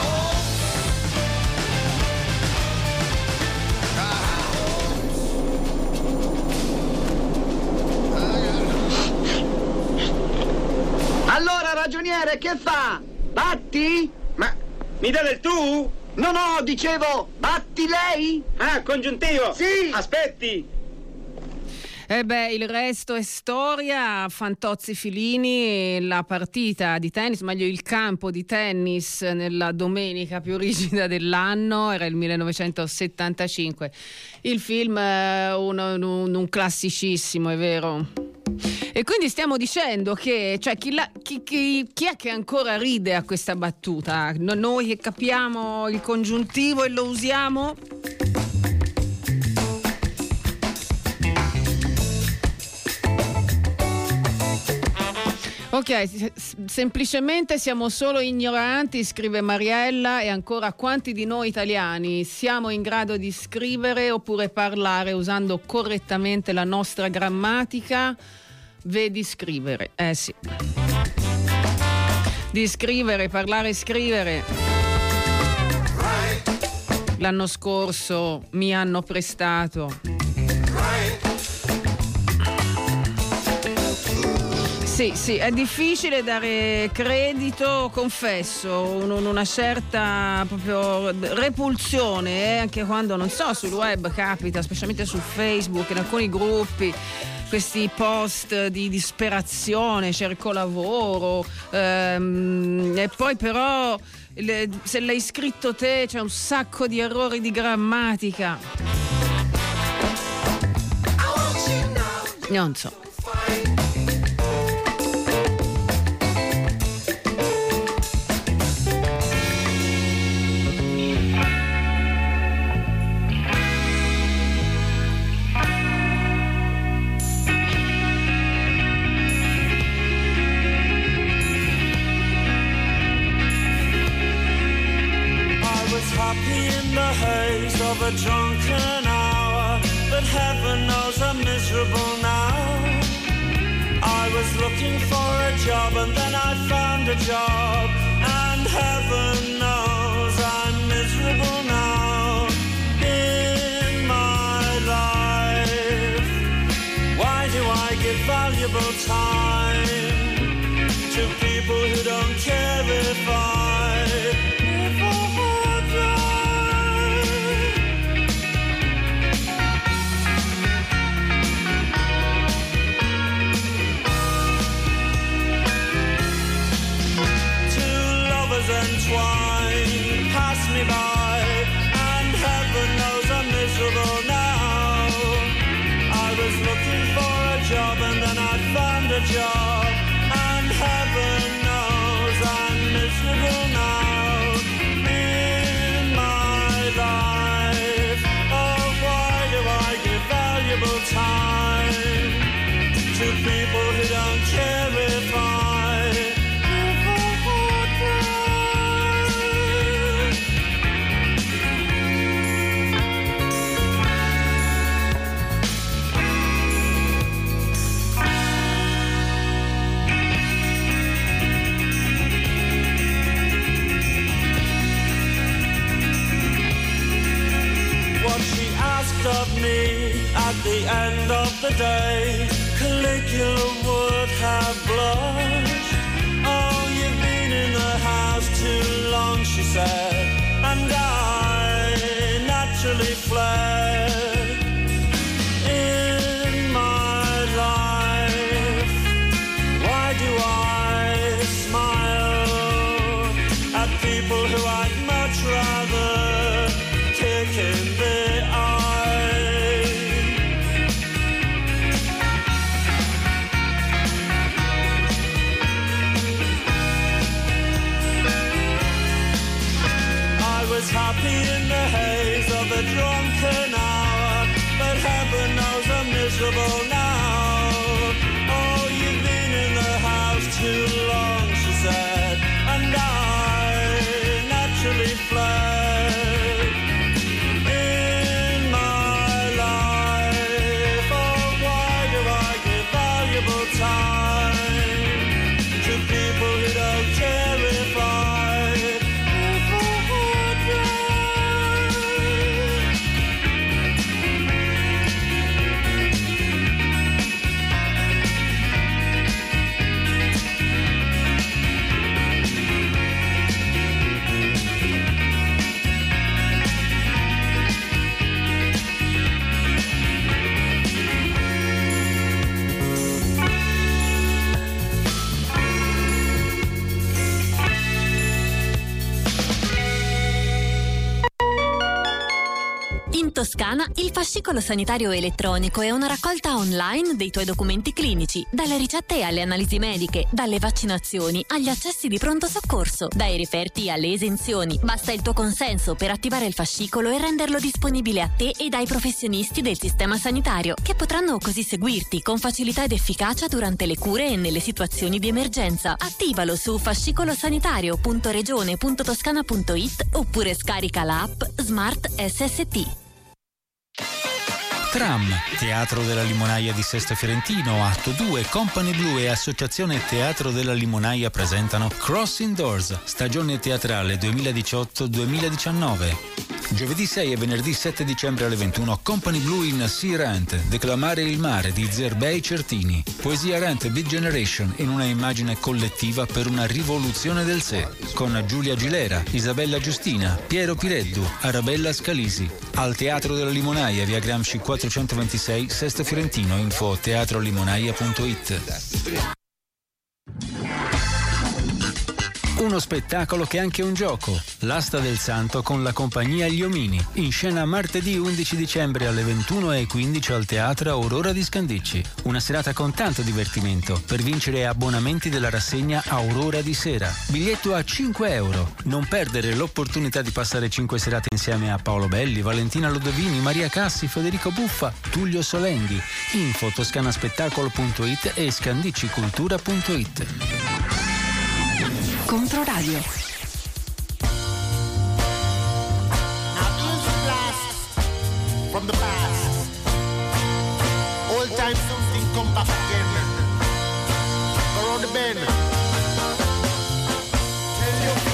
Allora, ragioniere, che fa? Batti? Ma mi dà del tu? No, no, dicevo, batti lei? Ah, congiuntivo? Sì. Aspetti. E beh, il resto è storia. Fantozzi Filini, la partita di tennis, meglio il campo di tennis nella domenica più rigida dell'anno, era il millenovecentosettantacinque. Il film è un, un, un classicissimo, è vero? E quindi stiamo dicendo che, cioè, chi, la, chi, chi, chi è che ancora ride a questa battuta? No, noi che capiamo il congiuntivo e lo usiamo? Ok, semplicemente siamo solo ignoranti, scrive Mariella, e ancora quanti di noi italiani siamo in grado di scrivere oppure parlare usando correttamente la nostra grammatica? Vedi scrivere, eh sì. Di scrivere, parlare e scrivere. L'anno scorso mi hanno prestato. Sì, sì, è difficile dare credito, confesso, un, una certa proprio repulsione, eh, anche quando, non so, sul web capita, specialmente su Facebook, in alcuni gruppi, questi post di disperazione, cerco lavoro, ehm, e poi però le, se l'hai scritto te c'è un sacco di errori di grammatica. Non so. Of a drunken hour, but heaven knows I'm miserable now. I was looking for a job and then I found a job, and heaven knows I'm miserable now in my life. Why do I give valuable time to people who don't care if I if I die? Entwined, pass me by, and heaven knows I'm miserable now. I was looking for a job and then I found a job, and heaven knows I'm miserable now in my life. Oh, why do I give valuable time to people who don't care if I of me at the end of the day? Caligula would have blushed. Oh, you've been in the house too long, she said, and I naturally fled. In my life, why do Toscana, il fascicolo sanitario elettronico è una raccolta online dei tuoi documenti clinici, dalle ricette alle analisi mediche, dalle vaccinazioni agli accessi di pronto soccorso, dai referti alle esenzioni. Basta il tuo consenso per attivare il fascicolo e renderlo disponibile a te e ai professionisti del sistema sanitario, che potranno così seguirti con facilità ed efficacia durante le cure e nelle situazioni di emergenza. Attivalo su fascicolosanitario punto regione punto toscana punto it oppure scarica la app Smart S S T. Tram, Teatro della Limonaia di Sesto Fiorentino, Atto due, Company Blu e Associazione Teatro della Limonaia presentano Crossing Doors, stagione teatrale duemiladiciotto duemiladiciannove. Giovedì sei e venerdì sette dicembre alle ventuno, Company Blu in Sea Rant, Declamare il mare di Zerbei Certini. Poesia Rant Beat Generation in una immagine collettiva per una rivoluzione del sé, con Giulia Gilera, Isabella Giustina, Piero Pireddu, Arabella Scalisi. Al Teatro della Limonaia, via Gramsci quattrocentoventisei, Sesto Fiorentino, info teatrolimonaia punto it. Uno spettacolo che è anche un gioco. L'Asta del Santo con la compagnia Gli Omini. In scena martedì undici dicembre alle ventuno e quindici al Teatro Aurora di Scandicci. Una serata con tanto divertimento. Per vincere abbonamenti della rassegna Aurora di Sera. Biglietto a cinque euro. Non perdere l'opportunità di passare cinque serate insieme a Paolo Belli, Valentina Lodovini, Maria Cassi, Federico Buffa, Tullio Solenghi. Info toscanaspettacolo punto it e scandiccicultura punto it. Controradio. From the past, old time something come back again. Around the bend. Tell your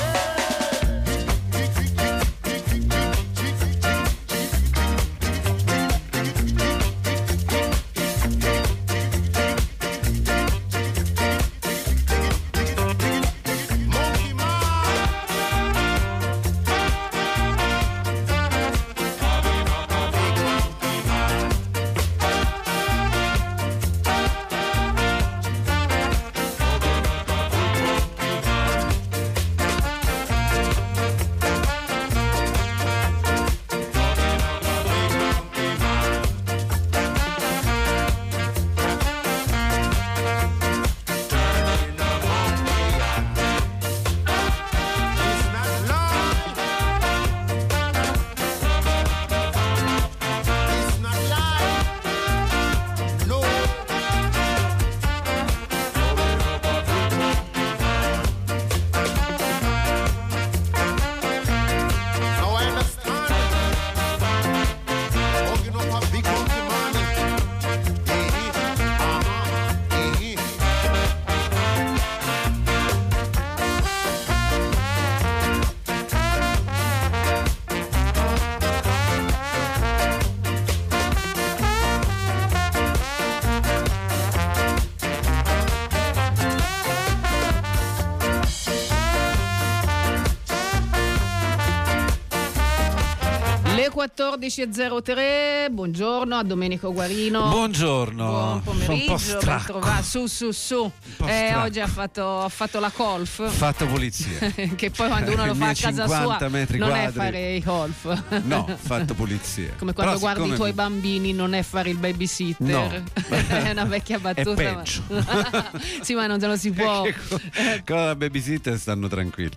quattordici e zero tre, buongiorno a Domenico Guarino. Buongiorno. Buon pomeriggio. Un po' stracco. Ben trovato. Su, su, su. Eh, oggi ha fatto, ha fatto la golf. Fatto pulizia. Che poi quando uno lo fa a casa sua metri non quadri. è fare i golf. No, fatto pulizia. Come quando Però guardi i tuoi mi... bambini non è fare il babysitter. No. È una vecchia battuta. È peggio. Ma... sì, ma non te lo si può. con, con la babysitter stanno tranquilli.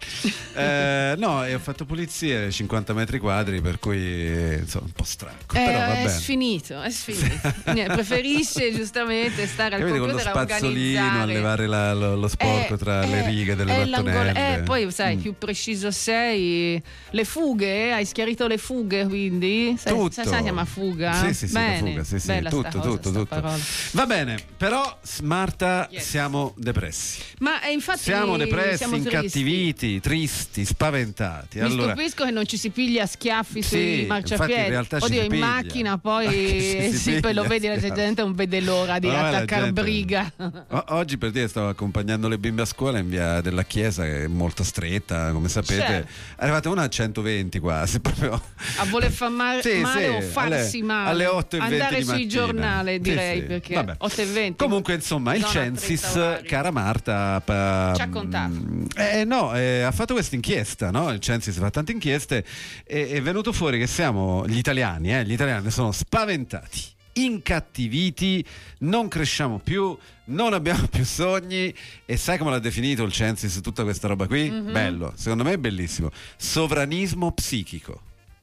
Eh, no, e ho fatto pulizia cinquanta metri quadri, per cui insomma un po' stracco. Eh, però va è bene. sfinito, è sfinito. Niente, preferisce giustamente stare al Capite, computer con lo a spazzolino a organizzare. levare la, lo, lo sporco Eh, tra eh, le righe delle eh, l'angolo- mattonelle. Eh, poi sai, Mm. più preciso sei. Le fughe, hai schiarito le fughe, quindi? Sai, Tutto. sai, si chiama fuga? Sì, sì, sì, Bene. la fuga, sì, sì, Bella sta tutto, cosa, tutto, sta tutto. parola. Va bene, però Marta, Yes. siamo depressi. Ma eh, infatti Siamo depressi, siamo tristi. incattiviti, tristi, spaventati. Mi allora, stupisco che non ci si piglia a schiaffi Sì, sui infatti marciapiedi. in realtà ci Oddio, si in piglia. macchina poi Ci si sì, poi lo piglia, vedi, la schiaffi. gente non vede l'ora di Ma la attaccare gente- briga. O- oggi per dire stavo accompagnando le bimbe a scuola in via della Chiesa, che è molto stretta, come sapete. Certo. È arrivata una a centoventi quasi, proprio. A voler far ma- Sì, male sì, o farsi alle- male. alle otto e venti Andare di sui mattina. giornali, Sì, direi, sì. perché Vabbè. otto e venti. Comunque, insomma, il Zona Censis, trenta orari. cara Marta, pa- Ci ha contato. Eh, no, eh, ha fatto questa inchiesta, no? Il Censis fa tante inchieste e è venuto fuori che siamo siamo gli italiani, eh, gli italiani sono spaventati, incattiviti, non cresciamo più, non abbiamo più sogni. E sai come l'ha definito il Censis, tutta questa roba qui? Mhm. Bello, secondo me è bellissimo. Sovranismo psichico.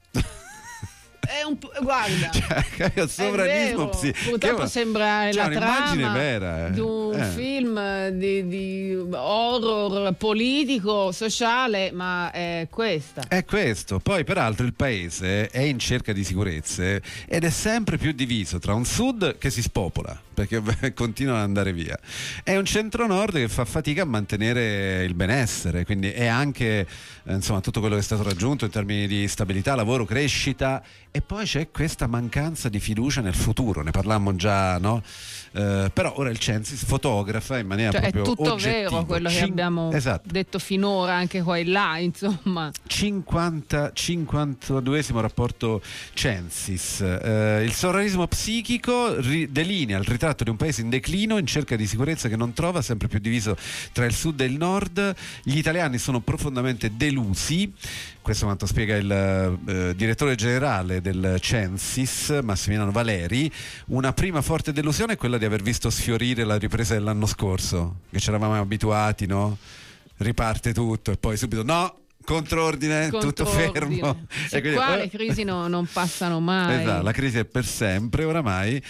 È un po', guarda, Cioè, sovranismo psichico. purtroppo sembra C'è la un'immagine trama vera, eh. di un Eh. film di, di horror politico, sociale, ma è questa. È questo. Poi peraltro il paese è in cerca di sicurezze ed è sempre più diviso tra un sud che si spopola perché continua ad andare via e un centro-nord che fa fatica a mantenere il benessere, quindi è anche eh, insomma tutto quello che è stato raggiunto in termini di stabilità, lavoro, crescita. E poi c'è questa mancanza di fiducia nel futuro, ne parlammo già, no? Eh, però ora il Censis fotografa in maniera Cioè, è proprio tutto oggettiva. vero quello che Cin- abbiamo esatto. detto finora, anche qua e là, insomma. cinquanta cinquantaduesimo rapporto Censis. Eh, il sovranismo psichico ri- delinea il ritratto di un paese in declino, in cerca di sicurezza, che non trova, sempre più diviso tra il sud e il nord. Gli italiani sono profondamente delusi. Questo quanto spiega il eh, direttore generale del Censis, Massimiliano Valeri. Una prima forte delusione è quella di aver visto sfiorire la ripresa dell'anno scorso, che ci eravamo abituati, no? Riparte tutto e poi subito no, controordine, tutto Controordine. fermo. Sì, E quindi, qua eh, le crisi no- non passano mai. Esatto, la crisi è per sempre oramai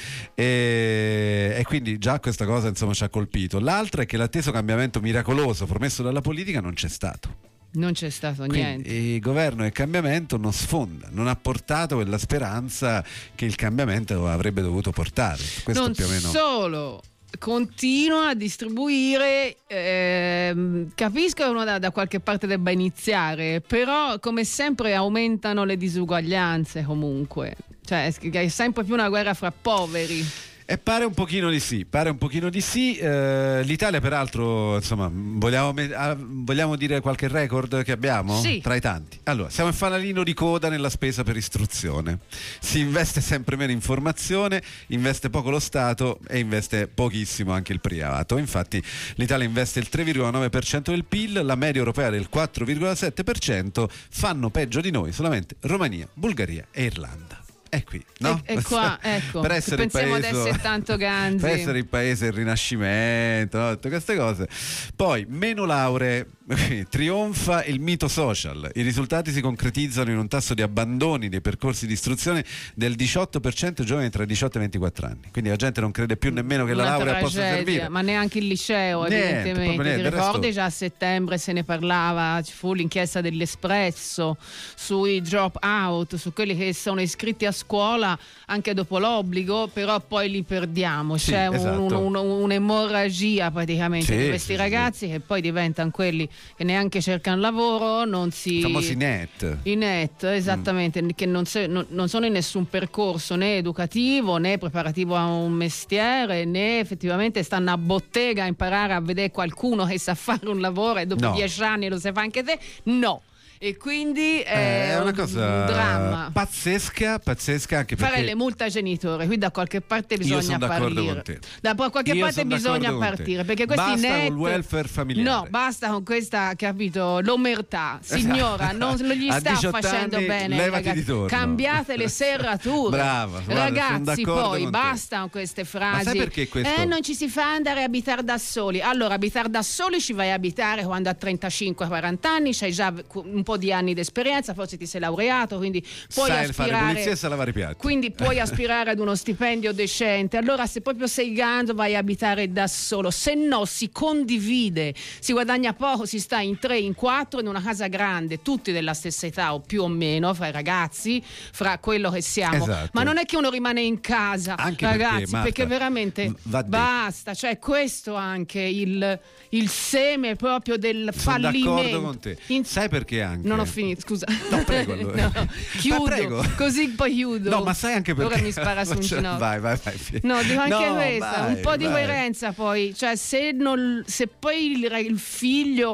e, e quindi già questa cosa insomma ci ha colpito. L'altra è che l'atteso cambiamento miracoloso promesso dalla politica non c'è stato. Non c'è stato niente. Quindi il governo e cambiamento non sfonda, non ha portato quella speranza che il cambiamento avrebbe dovuto portare. Questo Non più o meno. solo continua a distribuire, ehm, capisco che uno da, da qualche parte debba iniziare, però come sempre aumentano le disuguaglianze comunque, cioè è sempre più una guerra fra poveri. E pare un pochino di sì, pare un pochino di sì. Eh, L'Italia peraltro, insomma, vogliamo, me- ah, vogliamo dire qualche record che abbiamo? Sì. Tra i tanti. Allora, siamo in fanalino di coda nella spesa per istruzione. Si investe sempre meno in formazione, investe poco lo Stato e investe pochissimo anche il privato. Infatti l'Italia investe il tre virgola nove per cento del P I L, la media europea del quattro virgola sette per cento, fanno peggio di noi solamente Romania, Bulgaria e Irlanda. È qui, no? E, e qua, ecco, Per essere il pensiamo ad paese- essere tanto ganzi. per essere il paese del rinascimento, no? Tutte queste cose. Poi meno lauree, trionfa il mito social. I risultati si concretizzano in un tasso di abbandoni dei percorsi di istruzione del diciotto per cento giovani tra i diciotto e i ventiquattro anni. Quindi la gente non crede più nemmeno che la Una laurea possa tragedia, servire. ma neanche il liceo, Niente, evidentemente. proprio niente. Ti Del resto- ricordi già a settembre se ne parlava, ci fu l'inchiesta dell'Espresso sui drop out, su quelli che sono iscritti a scuola anche dopo l'obbligo, però poi li perdiamo. Sì, C'è un- esatto. un- un- un'emorragia praticamente Sì, di questi sì, ragazzi che poi diventano quelli che neanche cercano lavoro, non si... I famosi net. I net, esattamente, che non, se- non- non sono in nessun percorso né educativo né preparativo a un mestiere, né effettivamente stanno a bottega a imparare a vedere qualcuno che sa fare un lavoro e dopo No. dieci anni lo sai fare anche te. No. E quindi è, È una un cosa dramma. pazzesca, pazzesca anche perché Fare le multe ai genitori, qui da qualche parte Io bisogna sono d'accordo partire. con te. Da qualche Io parte sono bisogna d'accordo con te. partire perché questi Basta net col welfare familiare. No, basta con questa, capito, l'omertà. Signora, non non gli A sta diciotto facendo anni, bene, levati ragazzi. di torno. Cambiate le serrature. Brava, guarda, ragazzi, sono d'accordo poi con te. basta con queste frasi. Ma sai perché questo? Eh, non ci si fa andare a abitare da soli. Allora, abitare da soli ci vai a abitare quando a trentacinque quaranta anni, c'hai già un po' di anni di esperienza, forse ti sei laureato, quindi puoi sai fare aspirare pulizia e sa lavare i piatti. quindi puoi aspirare ad uno stipendio decente. Allora, se proprio sei ganzo, vai a abitare da solo. Se no, si condivide, si guadagna poco, si sta in tre, in quattro in una casa grande, tutti della stessa età o più o meno, fra i ragazzi, fra quello che siamo. Esatto. Ma non è che uno rimane in casa, Anche perché, ragazzi, Marta, perché veramente va detto. basta. Cioè, questo anche il, il seme proprio del Sono fallimento. d'accordo con te. In- Sai perché anche? Non ho finito, scusa. No, prego, allora. No, chiudo, Ma prego. così poi chiudo. No, ma sai anche perché? Ora mi spara su un Cioè, ginocchio. Vai, vai, vai. No, dico anche No, questa, vai, un po' di vai. coerenza poi, cioè se, non, se poi il, il figlio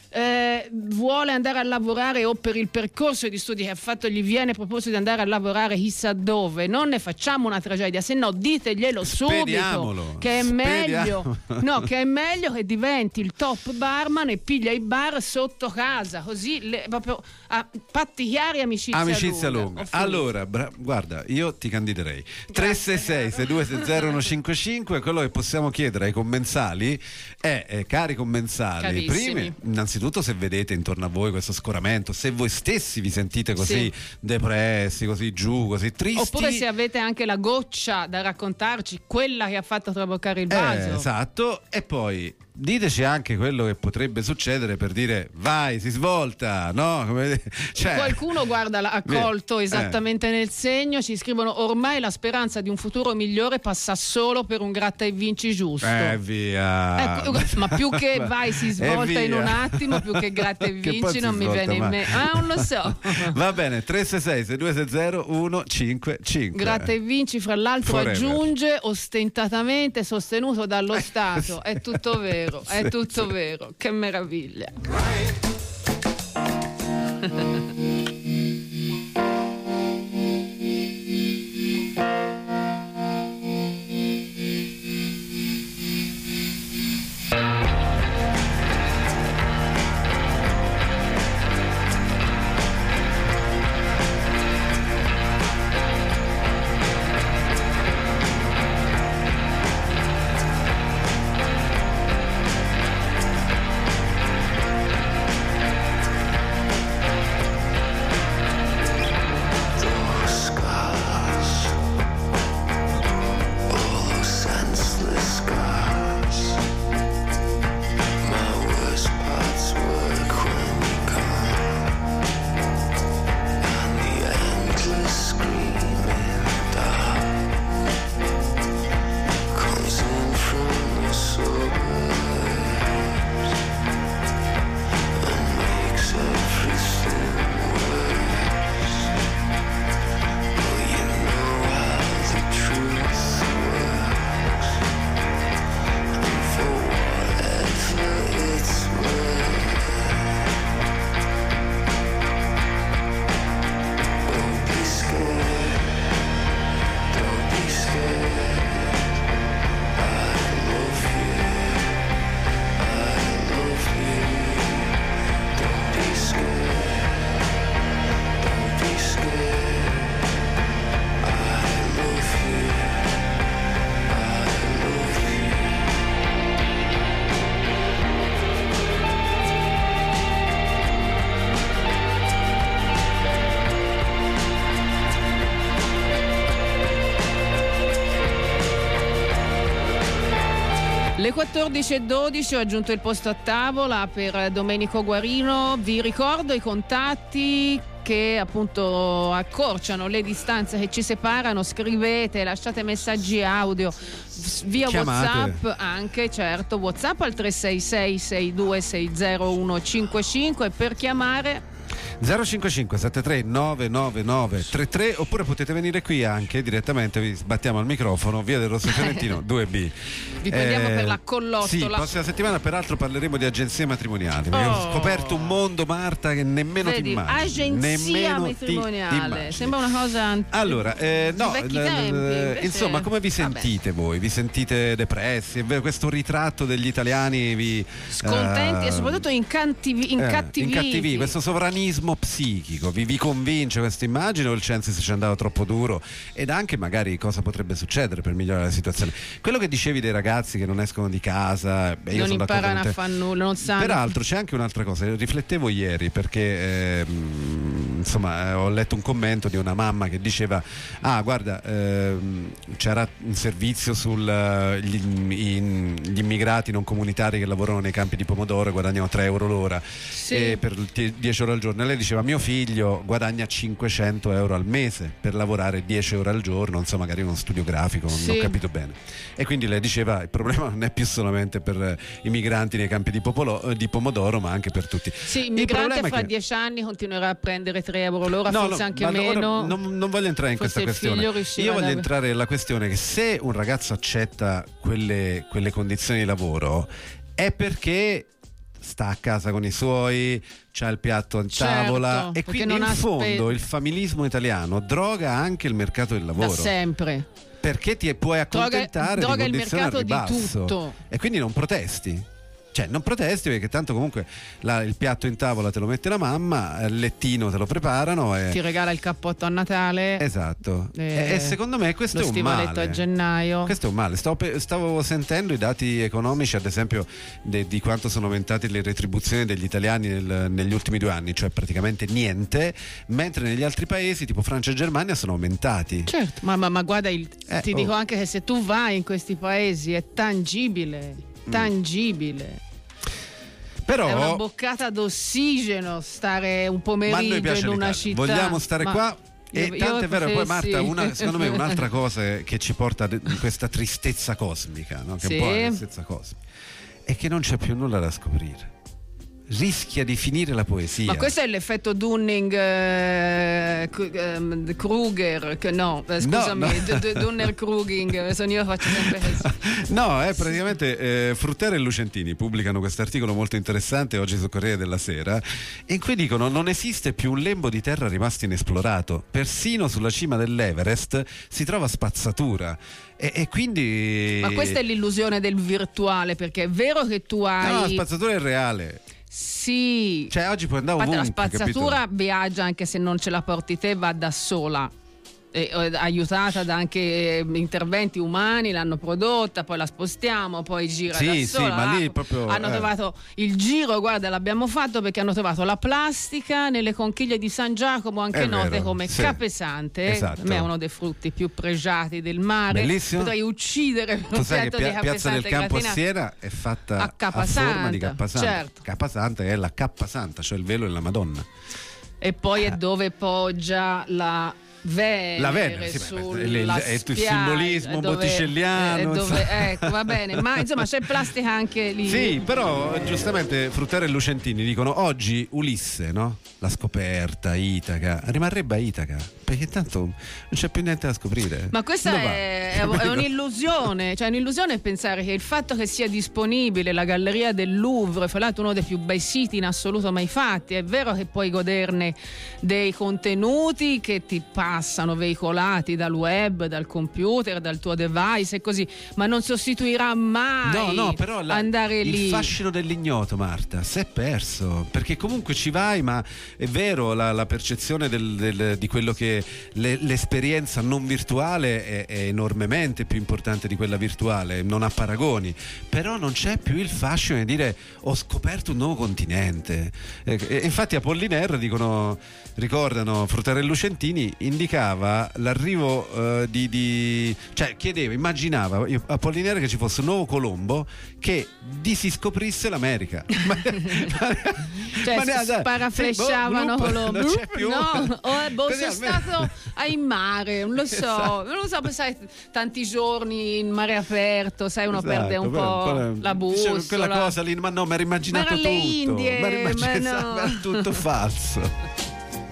eh, vuole andare a lavorare o per il percorso di studi che ha fatto gli viene proposto di andare a lavorare chissà dove, non ne facciamo una tragedia, se no diteglielo Spediamolo. subito che è meglio, no, che è meglio che diventi il top barman e piglia i bar sotto casa, così le, proprio a patti chiari, amicizia, amicizia lunga. lunga. Allora, bra- guarda, io ti candiderei tre sei sei sei due sei zero uno cinque cinque. Quello che possiamo chiedere ai commensali è, eh, cari commensali, Carissimi. primi, innanzitutto se vedete intorno a voi questo scoramento, se voi stessi vi sentite così Sì. depressi, così giù, così tristi. Oppure se avete anche la goccia da raccontarci, quella che ha fatto traboccare il Eh, vaso. esatto, e poi diteci anche quello che potrebbe succedere per dire vai, si svolta, no? Come, cioè, Qualcuno, guarda, l'ha accolto Eh. esattamente nel segno. Ci scrivono: ormai la speranza di un futuro migliore passa solo per un gratta e vinci giusto. Eh, via. Ecco, ma più che vai si E svolta in via. un attimo, più che gratta e Che poi vinci si non mi svolta viene in mai. mente. Ah, non lo so. Va bene, tre sei sei sei due sei zero uno cinque cinque. Gratta e vinci, fra l'altro, Forever. aggiunge ostentatamente sostenuto dallo Stato. È tutto vero, è Sì, tutto sì. vero. Che meraviglia. Le quattordici e dodici ho aggiunto il posto a tavola per Domenico Guarino. Vi ricordo i contatti che appunto accorciano le distanze che ci separano. Scrivete, lasciate messaggi audio via Chiamate. WhatsApp, anche certo WhatsApp al tre sei sei sei due sei zero uno cinque cinque. Per chiamare zero cinque cinque sette tre nove nove nove tre tre, oppure potete venire qui anche direttamente, vi sbattiamo al microfono, via del Rosso Fiorentino due B. vi prendiamo per la collottola. Sì, prossima settimana peraltro parleremo di agenzie matrimoniali, perché Oh. ho scoperto un mondo, Marta, che nemmeno Vedi, ti immagini. agenzia Nemmeno ti matrimoniale immagini. sembra una cosa ant- Allora, eh, no, di vecchi l- l- tempi, invece- insomma, come vi Vabbè. sentite voi? Vi sentite depressi? È vero, questo ritratto degli italiani vi scontenti eh, e soprattutto incattivi- eh, incattiviti. incattivi, questo sovranismo psichico vi, vi convince questa immagine, o il Censis ci è andato troppo duro? Ed anche magari cosa potrebbe succedere per migliorare la situazione? Quello che dicevi dei ragazzi che non escono di casa, beh, io non sono d'accordo imparano con a te. fare nulla, non sanno. Peraltro c'è anche un'altra cosa, riflettevo ieri perché ehm, insomma eh, ho letto un commento di una mamma che diceva ah guarda ehm, c'era un servizio sugli gli immigrati non comunitari che lavorano nei campi di pomodoro e guadagnano tre euro l'ora Sì. e per dieci ore al giorno, e lei diceva mio figlio guadagna cinquecento euro al mese per lavorare dieci ore al giorno, insomma magari in uno studio grafico, non Sì. ho capito bene, e quindi lei diceva il problema non è più solamente per eh, i migranti nei campi di, popolo- eh, di pomodoro, ma anche per tutti. Sì, il Il migrante problema è fra che- dieci anni continuerà a prendere tre euro l'ora, No, forse no, anche ma ora meno. non, non voglio entrare in Forse questa il figlio questione. riusciva Io voglio ad- entrare nella questione che se un ragazzo accetta quelle, quelle condizioni di lavoro è perché sta a casa con i suoi, c'ha il piatto in tavola, Certo, e perché quindi non in ha fondo spe- il familismo italiano droga anche il mercato del Da lavoro. sempre. Perché ti puoi Droga- accontentare droga di il condizioni al mercato di ribasso tutto. e quindi non protesti. Cioè non protesti perché tanto comunque la- il piatto in tavola te lo mette la mamma, il lettino te lo preparano e... Ti regala il cappotto a Natale. Esatto. Eh, E, e secondo me questo lo è un stivaletto male. a gennaio. Questo è un male. Stavo, pe- stavo sentendo i dati economici, ad esempio, de- di quanto sono aumentate le retribuzioni degli italiani nel- negli ultimi due anni, cioè praticamente niente, mentre negli altri paesi, tipo Francia e Germania, sono aumentati. Certo, ma, ma- ma guarda, il- Eh, ti oh. dico anche che se tu vai in questi paesi è tangibile, tangibile. Però È una boccata d'ossigeno stare un pomeriggio ma a noi piace in una l'Italia. città. Vogliamo stare Ma qua. E io- tanto io è vero, poi sì. Marta, una, secondo me un'altra cosa che ci porta de- in questa tristezza cosmica, no? Che Sì. è un po' la tristezza cosmica, è che non c'è più nulla da scoprire. Rischia di finire la poesia. Ma questo è l'effetto Dunning eh, K- ehm, Kruger, che no, eh, scusami, No, no. D- D- Dunner Kruging, sono io faccio sempre così. No, è praticamente eh, Fruttera e Lucentini pubblicano questo articolo molto interessante oggi sul Corriere della Sera, in cui dicono: non esiste più un lembo di terra rimasto inesplorato, persino sulla cima dell'Everest si trova spazzatura. E, e quindi Ma questa è l'illusione del virtuale, perché è vero che tu hai... no, la spazzatura è reale. Sì. Cioè oggi puoi andare Infatti ovunque, la spazzatura capito? viaggia anche se non ce la porti te, va da sola. E, eh, aiutata da anche eh, interventi umani, l'hanno prodotta, poi la spostiamo, poi gira Sì, da sì, sola. ma lì Ah, proprio, hanno eh. trovato il giro, guarda, l'abbiamo fatto perché hanno trovato la plastica nelle conchiglie di San Giacomo, anche È note vero, come sì. capesante. Esatto. Per me è uno dei frutti più pregiati del mare. Bellissimo. Potrei uccidere per Tu un sai che piatto di Pia- Piazza del capesante Campo a gratinato. Siena è fatta A a, Capasanta, forma di Cappasanta. certo. Cappasanta è la Cappasanta, cioè il velo della Madonna. E poi è dove poggia la Venere, La Venere, sì, beh, sulla è il- è il spiaggia, simbolismo è dove- botticelliano, è dove- insomma. ecco, va bene, ma insomma c'è plastica anche lì. Sì, però giustamente Fruttera e Lucentini dicono: oggi Ulisse, no? La scoperta, Itaca, rimarrebbe a Itaca, perché tanto non c'è più niente da scoprire. Ma questa Dove va? è, è un'illusione, cioè un'illusione pensare che il fatto che sia disponibile la galleria del Louvre, fra l'altro uno dei più bei siti in assoluto mai fatti, è vero che puoi goderne dei contenuti che ti passano veicolati dal web, dal computer, dal tuo device e così, ma non sostituirà mai No, no, però la- andare il lì. fascino dell'ignoto, Marta, si è perso, perché comunque ci vai, ma è vero, la, la percezione del- del- di quello che le- l'esperienza non virtuale è, è enormemente più importante di quella virtuale, non ha paragoni, però non c'è più il fascino di dire ho scoperto un nuovo continente. Eh, e infatti Apollinaire, dicono, ricordano Fruttera e Lucentini, indicava l'arrivo eh, di, di cioè chiedeva, immaginava Apollinaire che ci fosse un nuovo Colombo che di si scoprisse l'America. Ma- Cioè ma ne- sparaflesciavano sì, boh, Colombo. non c'è più. No, oh, boh, Così sono almeno- stato a in mare, non lo so, Esatto. non lo so, poi sai, tanti giorni in mare aperto, sai, uno Esatto, perde un però po' un po' la dicevo, bussola. quella cosa lì, ma no, mi era immaginato Ma erano tutto. le Indie, Mi era immaginato- ma no. era tutto falso.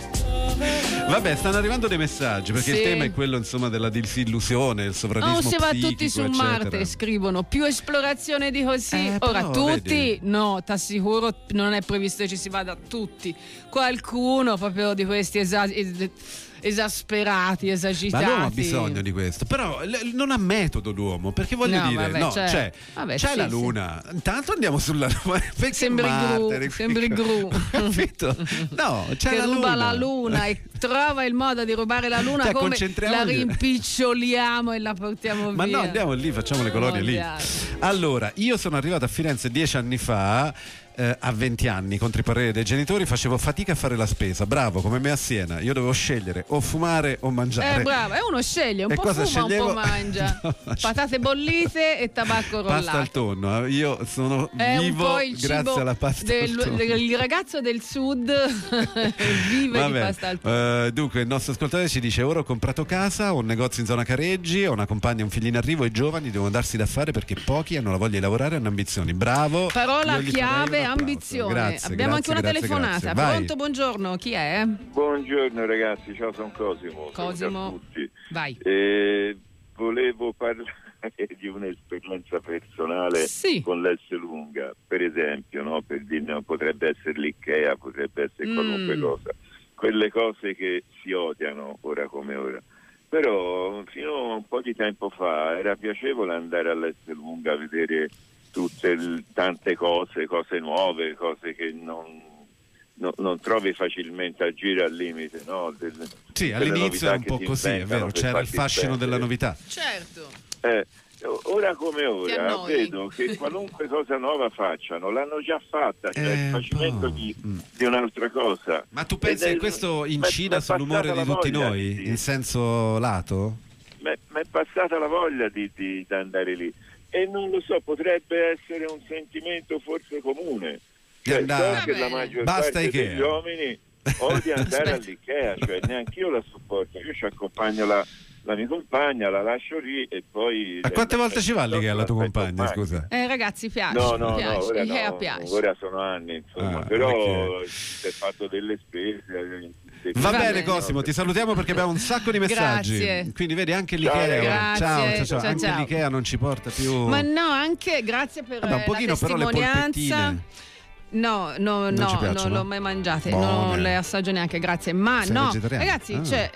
Vabbè, stanno arrivando dei messaggi perché Sì. il tema è quello, insomma, della disillusione, il sovranismo Oh, se va psichico, tutti su eccetera. Marte, scrivono più esplorazione di così. Eh, Ora, però, tutti, vedi. no, t'assicuro, non è previsto che ci si vada tutti. Qualcuno proprio di questi esa- es- esasperati, esagitati. Ma l'uomo ha bisogno di questo, però l- non ha metodo l'uomo, perché voglio No, dire, vabbè, no, cioè- cioè, vabbè, c'è sì, la sì. luna, intanto andiamo sulla luna, perché Sembri Marte, Gru, sembri Gru. capito? No, c'è che la ruba luna. la luna e trova il modo di rubare la luna, Cioè, come concentriamo- la rimpiccioliamo e la portiamo Ma via. no, andiamo lì, facciamo le colonie lì. Mondiale. Allora, io sono arrivato a Firenze dieci anni fa. eh, a venti anni, contro i pareri dei genitori, facevo fatica a fare la spesa. Bravo, come me a Siena. Io dovevo scegliere o fumare o mangiare. Eh, bravo, e uno sceglie, un E po' cosa fuma, un sceglievo? po' mangia. No, Patate bollite e tabacco Pasta al rollato. tonno. eh. Io sono È un vivo po' il grazie cibo alla pasta del, al tonno. del ragazzo del sud vive di Vabbè, pasta al tonno. eh, dunque il nostro ascoltatore ci dice: ora ho comprato casa, ho un negozio in zona Careggi, ho una compagna e un figlio in arrivo, i giovani devono darsi da fare perché pochi hanno la voglia di lavorare e hanno ambizioni. Bravo. Parola Io gli farei chiave, un applauso. ambizione. Grazie, Abbiamo grazie, anche una grazie, telefonata. grazie. Vai. Pronto, buongiorno, chi è? Buongiorno ragazzi, ciao, sono Cosimo. Cosimo. Saluto a tutti. Vai. Eh, volevo volevo parlare di un'esperienza personale sì. con l'S lunga, per esempio, no? Per dire, no, potrebbe essere l'Ikea, potrebbe essere qualunque Mm. cosa, quelle cose che si odiano ora come ora. Però fino a un po' di tempo fa era piacevole andare all'S lunga a vedere tutte l- tante cose, cose nuove, cose che non, no- non trovi facilmente a giro al limite, no? Del- Sì, delle all'inizio novità era un che po' si così, è inventano vero, per c'era il farti fascino spendere. della novità. Certo. Eh, ora come Ti ora annoi. vedo che qualunque cosa nuova facciano l'hanno già fatta, cioè Eh, il facimento di, di un'altra cosa. Ma tu pensi che questo incida sull'umore di tutti noi, in senso lato? Mi è passata la voglia di, di, di andare lì e non lo so, potrebbe essere un sentimento forse comune. Di Cioè, andare- so che la maggior Basta parte Ikea. degli uomini odia andare Aspetta. all'Ikea, cioè neanche io la sopporto, io ci accompagno la, la mia compagna, la lascio lì e poi... A quante volte ci va all'Ikea la tua compagna, scusa? Eh, ragazzi, piace. No, no, piace. no, ora, Ikea no, piace. ora sono anni, insomma, Ah, però ok. si è fatto delle spese. Va bene Cosimo, ti salutiamo perché abbiamo un sacco di messaggi. Grazie. Quindi vedi anche Ciao, l'Ikea. ragazzi. Ciao, ciao, Grazie. ciao. Ciao, Anche ciao. l'Ikea non ci porta più. Ma no, anche grazie per Vabbè, un eh, pochino la però le testimonianza. polpettine. No, no, Non ci no, piacciono? non l'ho mai mangiate, Buone. non le assaggio neanche, grazie. Ma Sei no, vegetariana? ragazzi, Ah. cioè,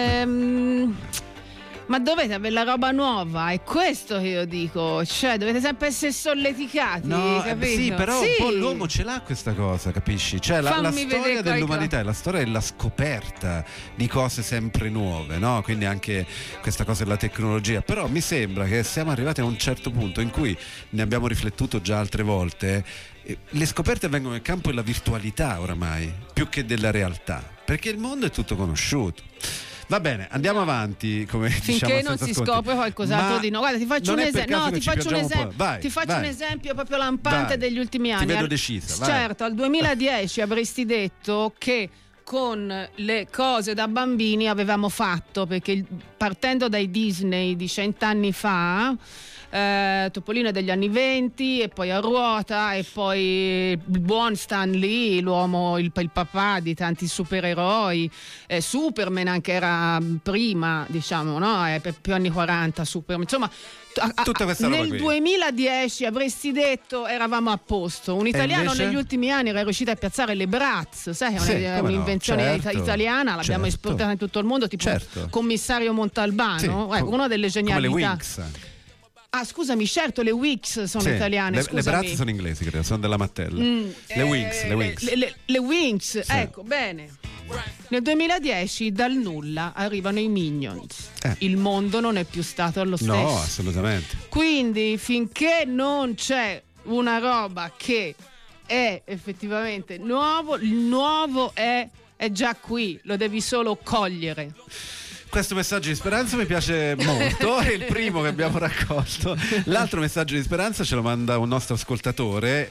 ehm, ma dovete avere la roba nuova, è questo che io dico, cioè dovete sempre essere solleticati, No, eh, capito? sì, però Sì. un po' l'uomo ce l'ha questa cosa, capisci? Cioè la, la Fammi vedere storia qualcosa. dell'umanità è la storia della scoperta di cose sempre nuove, no? Quindi anche questa cosa della tecnologia. Però mi sembra che siamo arrivati a un certo punto in cui ne abbiamo riflettuto già altre volte. eh, Le scoperte vengono nel campo della virtualità oramai, più che della realtà, perché il mondo è tutto conosciuto. Va bene, andiamo avanti, come Finché diciamo non senza si sconti. scopre qualcos'altro Ma di no. Guarda, ti faccio non un è per esempio. caso No, che ti ci faccio un pioggiamo un po'? esempio. Vai, Ti faccio vai. un esempio proprio lampante Vai. degli ultimi anni. Ti vedo Al- decisa, vai. Certo, al duemiladieci avresti detto che con le cose da bambini avevamo fatto, perché il- partendo dai Disney di cent'anni fa, eh, Topolino è degli anni venti e poi a ruota e poi il buon Stan Lee, l'uomo, il, il papà di tanti supereroi, eh, Superman anche era prima, diciamo, no? È per più anni quaranta Superman, insomma a- a- Tutta questa roba nel qui. duemiladieci avresti detto eravamo a posto. Un italiano invece? negli ultimi anni era riuscito a piazzare le Bratz, sai, è Sì, una- come no, un'invenzione certo, ita- italiana, l'abbiamo certo. esportata in tutto il mondo, tipo Certo. commissario Montalbano, Sì, ecco, com- una delle come le genialità. Winx anche. Ah, scusami, certo, le Wix sono Sì, italiane, le, le scusami. Bratz sono inglesi, credo, sono della Mattel. Mm, le eh, Winx, le Winx. Le, le- le Winx, Sì. ecco, bene. Nel duemiladieci dal nulla arrivano i Minions. Eh. Il mondo non è più stato allo stesso. No, assolutamente. Quindi finché non c'è una roba che è effettivamente nuovo, il nuovo è, è già qui, lo devi solo cogliere. Questo messaggio di speranza mi piace molto, è il primo che abbiamo raccolto. L'altro messaggio di speranza ce lo manda un nostro ascoltatore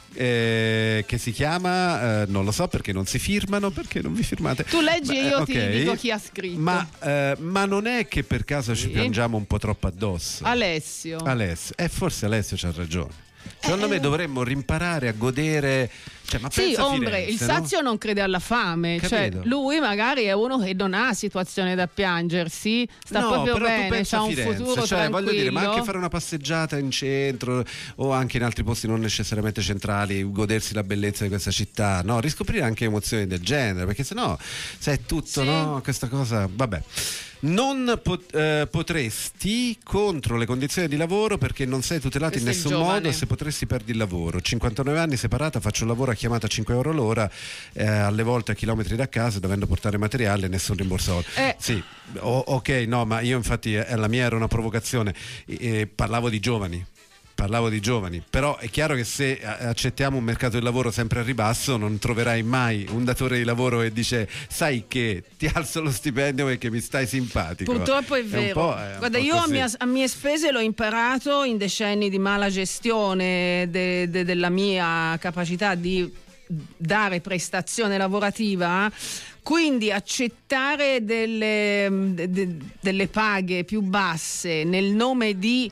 eh, che si chiama, eh, non lo so perché non si firmano, perché non vi firmate. Tu leggi e Ma, io eh, ti ok. dico chi ha scritto. Ma, eh, ma non è che per caso ci Sì. piangiamo un po' troppo addosso? Alessio. Alessio, eh, forse Alessio c'ha ragione. Secondo Eh, me eh. dovremmo rimparare a godere. Cioè, ma Sì, pensa a ombre, Firenze, il no? sazio non crede alla fame, cioè Capito. lui magari è uno che non ha situazione da piangersi, sta no, proprio però tu bene, pensa ha a un Firenze, futuro cioè, tranquillo. voglio dire, ma anche fare una passeggiata in centro o anche in altri posti non necessariamente centrali, godersi la bellezza di questa città, no? Riscoprire anche emozioni del genere, perché sennò se è tutto, Sì. no? Questa cosa, vabbè. Non pot- eh, potresti contro le condizioni di lavoro perché non sei tutelato in Questo è il nessun giovane. modo, se potresti perdi il lavoro. cinquantanove anni separata, faccio un lavoro a chiamata a cinque euro l'ora, eh, alle volte a chilometri da casa, dovendo portare materiale e nessun rimborso. Eh. Sì, o- ok, no, ma io infatti eh, la mia era una provocazione, e- e parlavo di giovani. Parlavo di giovani, però è chiaro che se eh, accettiamo un mercato del lavoro sempre a ribasso non troverai mai un datore di lavoro che dice sai che ti alzo lo stipendio perché mi stai simpatico. Purtroppo è un vero. po', è un Guarda, po' io a, così. mia- a mie spese l'ho imparato in decenni di mala gestione de- de- della mia capacità di dare prestazione lavorativa. Quindi accettare delle, de- de- delle paghe più basse nel nome di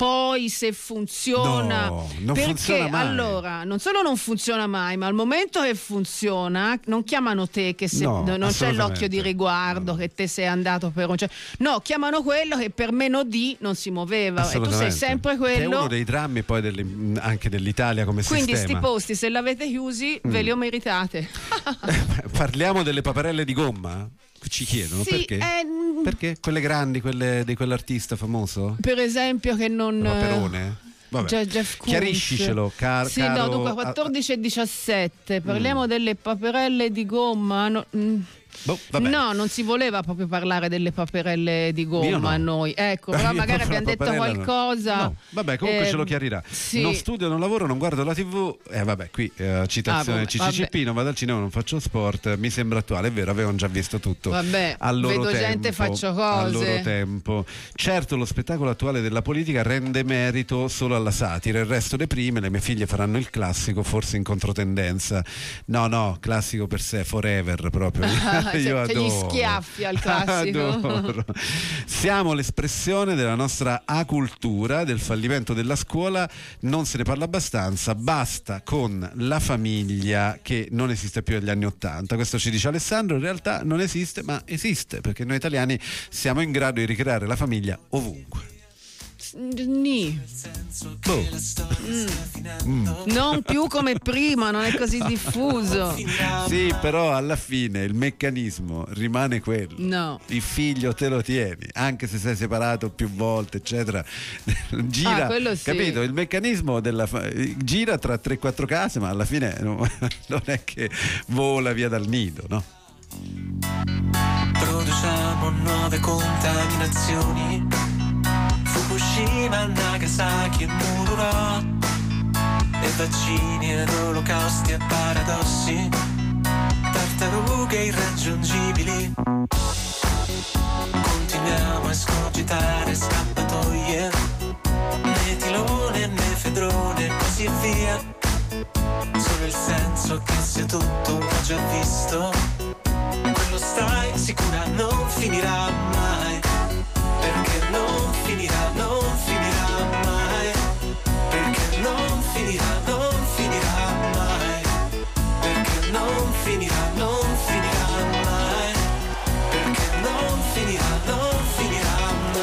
poi se funziona, No, non perché funziona mai. allora non solo non funziona mai, ma al momento che funziona non chiamano te che se, No, non c'è assolutamente. l'occhio di riguardo che te sei andato per un, cioè, no, chiamano quello che per meno di non si muoveva e tu sei Assolutamente. sempre Che è quello. uno dei drammi poi delle- anche dell'Italia come Quindi sti sistema. posti, se l'avete chiusi, ve Mm. li ho meritate. Parliamo delle paperelle di gomma? Ci chiedono Sì, perché? eh, Perché? Quelle grandi, quelle di quell'artista famoso? Per esempio che non... Paperone? Vabbè. Cioè Jeff Koons. Chiariscicelo, car- Sì, caro. no, dunque quattordici e diciassette, parliamo delle paperelle di gomma. No, mm, Boh, vabbè. no, non si voleva proprio parlare delle paperelle di gomma Io no. a noi. Ecco, però Io magari proprio abbiamo la detto paperella no. qualcosa. No, vabbè, comunque eh, ce lo chiarirà. sì. Non studio, non lavoro, non guardo la tivù. E vabbè, qui eh, citazione Ah, C vabbè, C C P, non vado al cinema, non faccio sport. Mi sembra attuale, è vero, avevano già visto tutto. Vabbè, al loro vedo tempo, gente, faccio Al loro cose. tempo. Certo, lo spettacolo attuale della politica rende merito solo alla satira. Il resto le prime, le mie figlie faranno il classico, forse in controtendenza. No, no, classico per sé, forever proprio. Cioè, Io c'è gli adoro. schiaffi al classico. Adoro. Siamo l'espressione della nostra acultura, del fallimento della scuola, non se ne parla abbastanza, basta con la famiglia che non esiste più negli anni Ottanta. Questo ci dice Alessandro, in realtà non esiste, ma esiste, perché noi italiani siamo in grado di ricreare la famiglia ovunque. Ni. Boh. Mm. Non più come prima, non è così diffuso. Sì, però alla fine il meccanismo rimane quello. No. Il figlio te lo tieni, anche se sei separato più volte, eccetera. Gira, Ah, quello sì. capito? Il meccanismo della fa- gira tra tre quattro case, ma alla fine no, non è che vola via dal nido, no? Produciamo nuove contaminazioni, Fukushima, Nagasaki e Mururo, e vaccini ed olocausti e paradossi, tartarughe irraggiungibili. Continuiamo a escogitare scappatoie, metilone, nefedrone e così via. Solo il senso che sia tutto l'ho già visto, quello stai sicura non finirà mai, perché non finirà, non finirà mai, perché non finirà, non finirà mai, perché non finirà, non finirà mai, perché non finirà, non finirà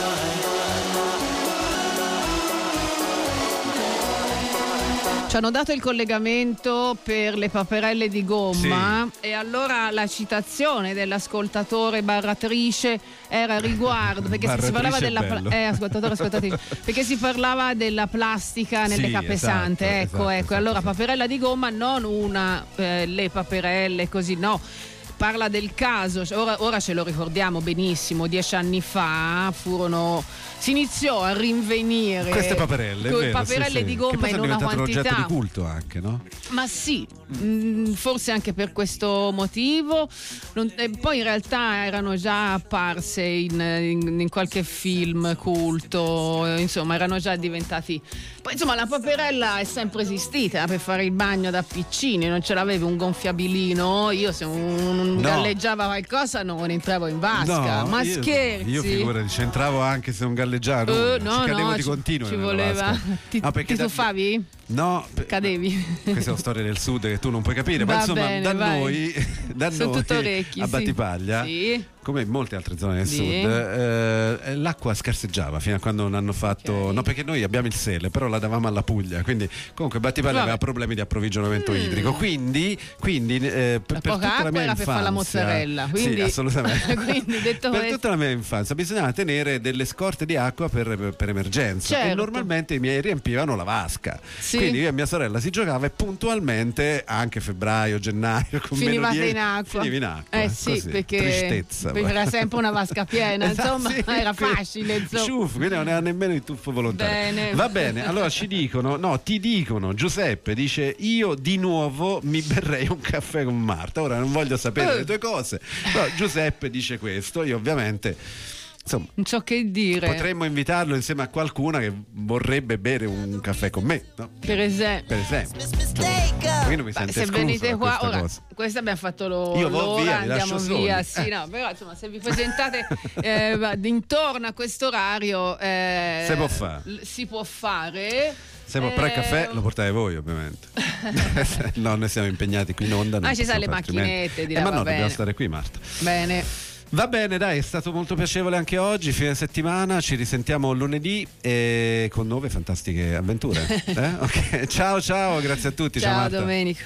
Ci hanno dato il collegamento per le paperelle di gomma e allora la citazione dell'ascoltatore barratrice era a riguardo perché si Barratrice parlava è della bello. eh, ascoltatore ascoltatrice perché si parlava della plastica nelle Sì, capesante, esatto, ecco esatto, ecco esatto. allora paperella di gomma, non una eh, le paperelle così, no, parla del caso, ora, ora ce lo ricordiamo benissimo, dieci anni fa furono, si iniziò a rinvenire Queste paperelle, è con vero, paperelle sì, sì. di che gomma poi in sono una diventate un oggetto quantità. di culto anche, no? Ma sì, mh, forse anche per questo motivo. Non- e poi in realtà erano già apparse in, in- in qualche film culto, eh, insomma erano già diventati. Poi insomma la paperella è sempre esistita per fare il bagno da piccini, non ce l'avevi un gonfiabilino? Io se un, No. galleggiava qualcosa non entravo in vasca, ma io, scherzi? Io figurati, c'entravo anche se non galleggiavo, Eh, ci no, cadevo no, di ci- continuo ci nella voleva. vasca. Ti, No, perché ti da- tuffavi? No, pe- Cadevi? questa è una storia del sud che tu non puoi capire, ma Va insomma bene, da vai. noi, da Sono noi tutto orecchi, a sì. Battipaglia, Sì. come in molte altre zone del Sì. sud, eh, l'acqua scarseggiava fino a quando non hanno fatto, Ok. no, perché noi abbiamo il Sele, però la davamo alla Puglia, quindi comunque Battipaglia Vabbè. aveva problemi di approvvigionamento Mm. idrico, quindi, quindi eh, per, La per poca tutta la acqua mia era per fare la infanzia, mozzarella, quindi- sì, assolutamente. Quindi detto Per questo, tutta la mia infanzia bisognava tenere delle scorte di acqua per, per- per emergenza Certo. e normalmente i miei riempivano la vasca. Sì. Quindi io e mia sorella si giocava e puntualmente anche febbraio, gennaio con meno finivate dieci, in acqua. finivi in acqua. Eh sì, così, perché, tristezza. perché era sempre una vasca piena, Esatto, insomma, sì, era quindi- facile. Insomma. Sciuff, quindi non era nemmeno il tuffo volontario. Bene. Va bene, allora ci dicono, no, ti dicono, Giuseppe dice io di nuovo mi berrei un caffè con Marta. Ora non voglio sapere Eh. le tue cose, però Giuseppe dice questo, io ovviamente insomma Non so che dire. potremmo invitarlo insieme a qualcuna che vorrebbe bere un caffè con me, no? Per esempio. Per esempio. Mistake, io non mi sento Se escluso venite da qua, questa ora, cosa. questa abbiamo fatto lo, Io vo' l'ora, via, li andiamo lascio via. soli. Sì, no, però insomma, se vi presentate eh, intorno a questo orario, eh, Si può fare. l- si può fare. Se può, però il Eh, caffè lo portate voi, ovviamente. No, noi siamo impegnati qui in onda. non Ah, ci sono possiamo le fare altrimenti. macchinette, di Eh, là, ma va no, dobbiamo bene. stare qui, Marta. Bene. Va bene, dai, è stato molto piacevole anche oggi, fine settimana, ci risentiamo lunedì e con nuove fantastiche avventure. Eh? Ok, ciao ciao, grazie a tutti, ciao, Ciao Marta. Domenico.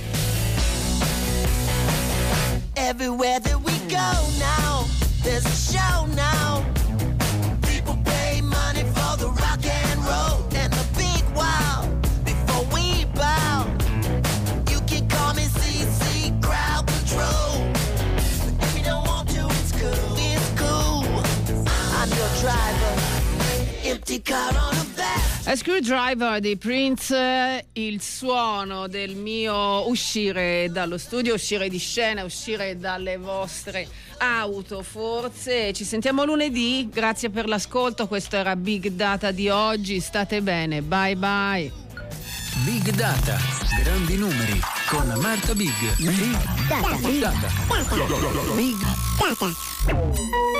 Everywhere that we go now, there's a show now. People pay money for the rock and roll and the big wow. Before we bow, you can call me C C Crowd Control. If you don't want to, it's cool, it's cool. I'm your driver, empty car on a back. A Screwdriver di Prince, eh, il suono del mio uscire dallo studio, uscire di scena, uscire dalle vostre auto forse. Ci sentiamo lunedì, grazie per l'ascolto, questo era Big Data di oggi, state bene, bye bye. Big Data, grandi numeri con Marta Big. Big Data. Big Data. Big Data.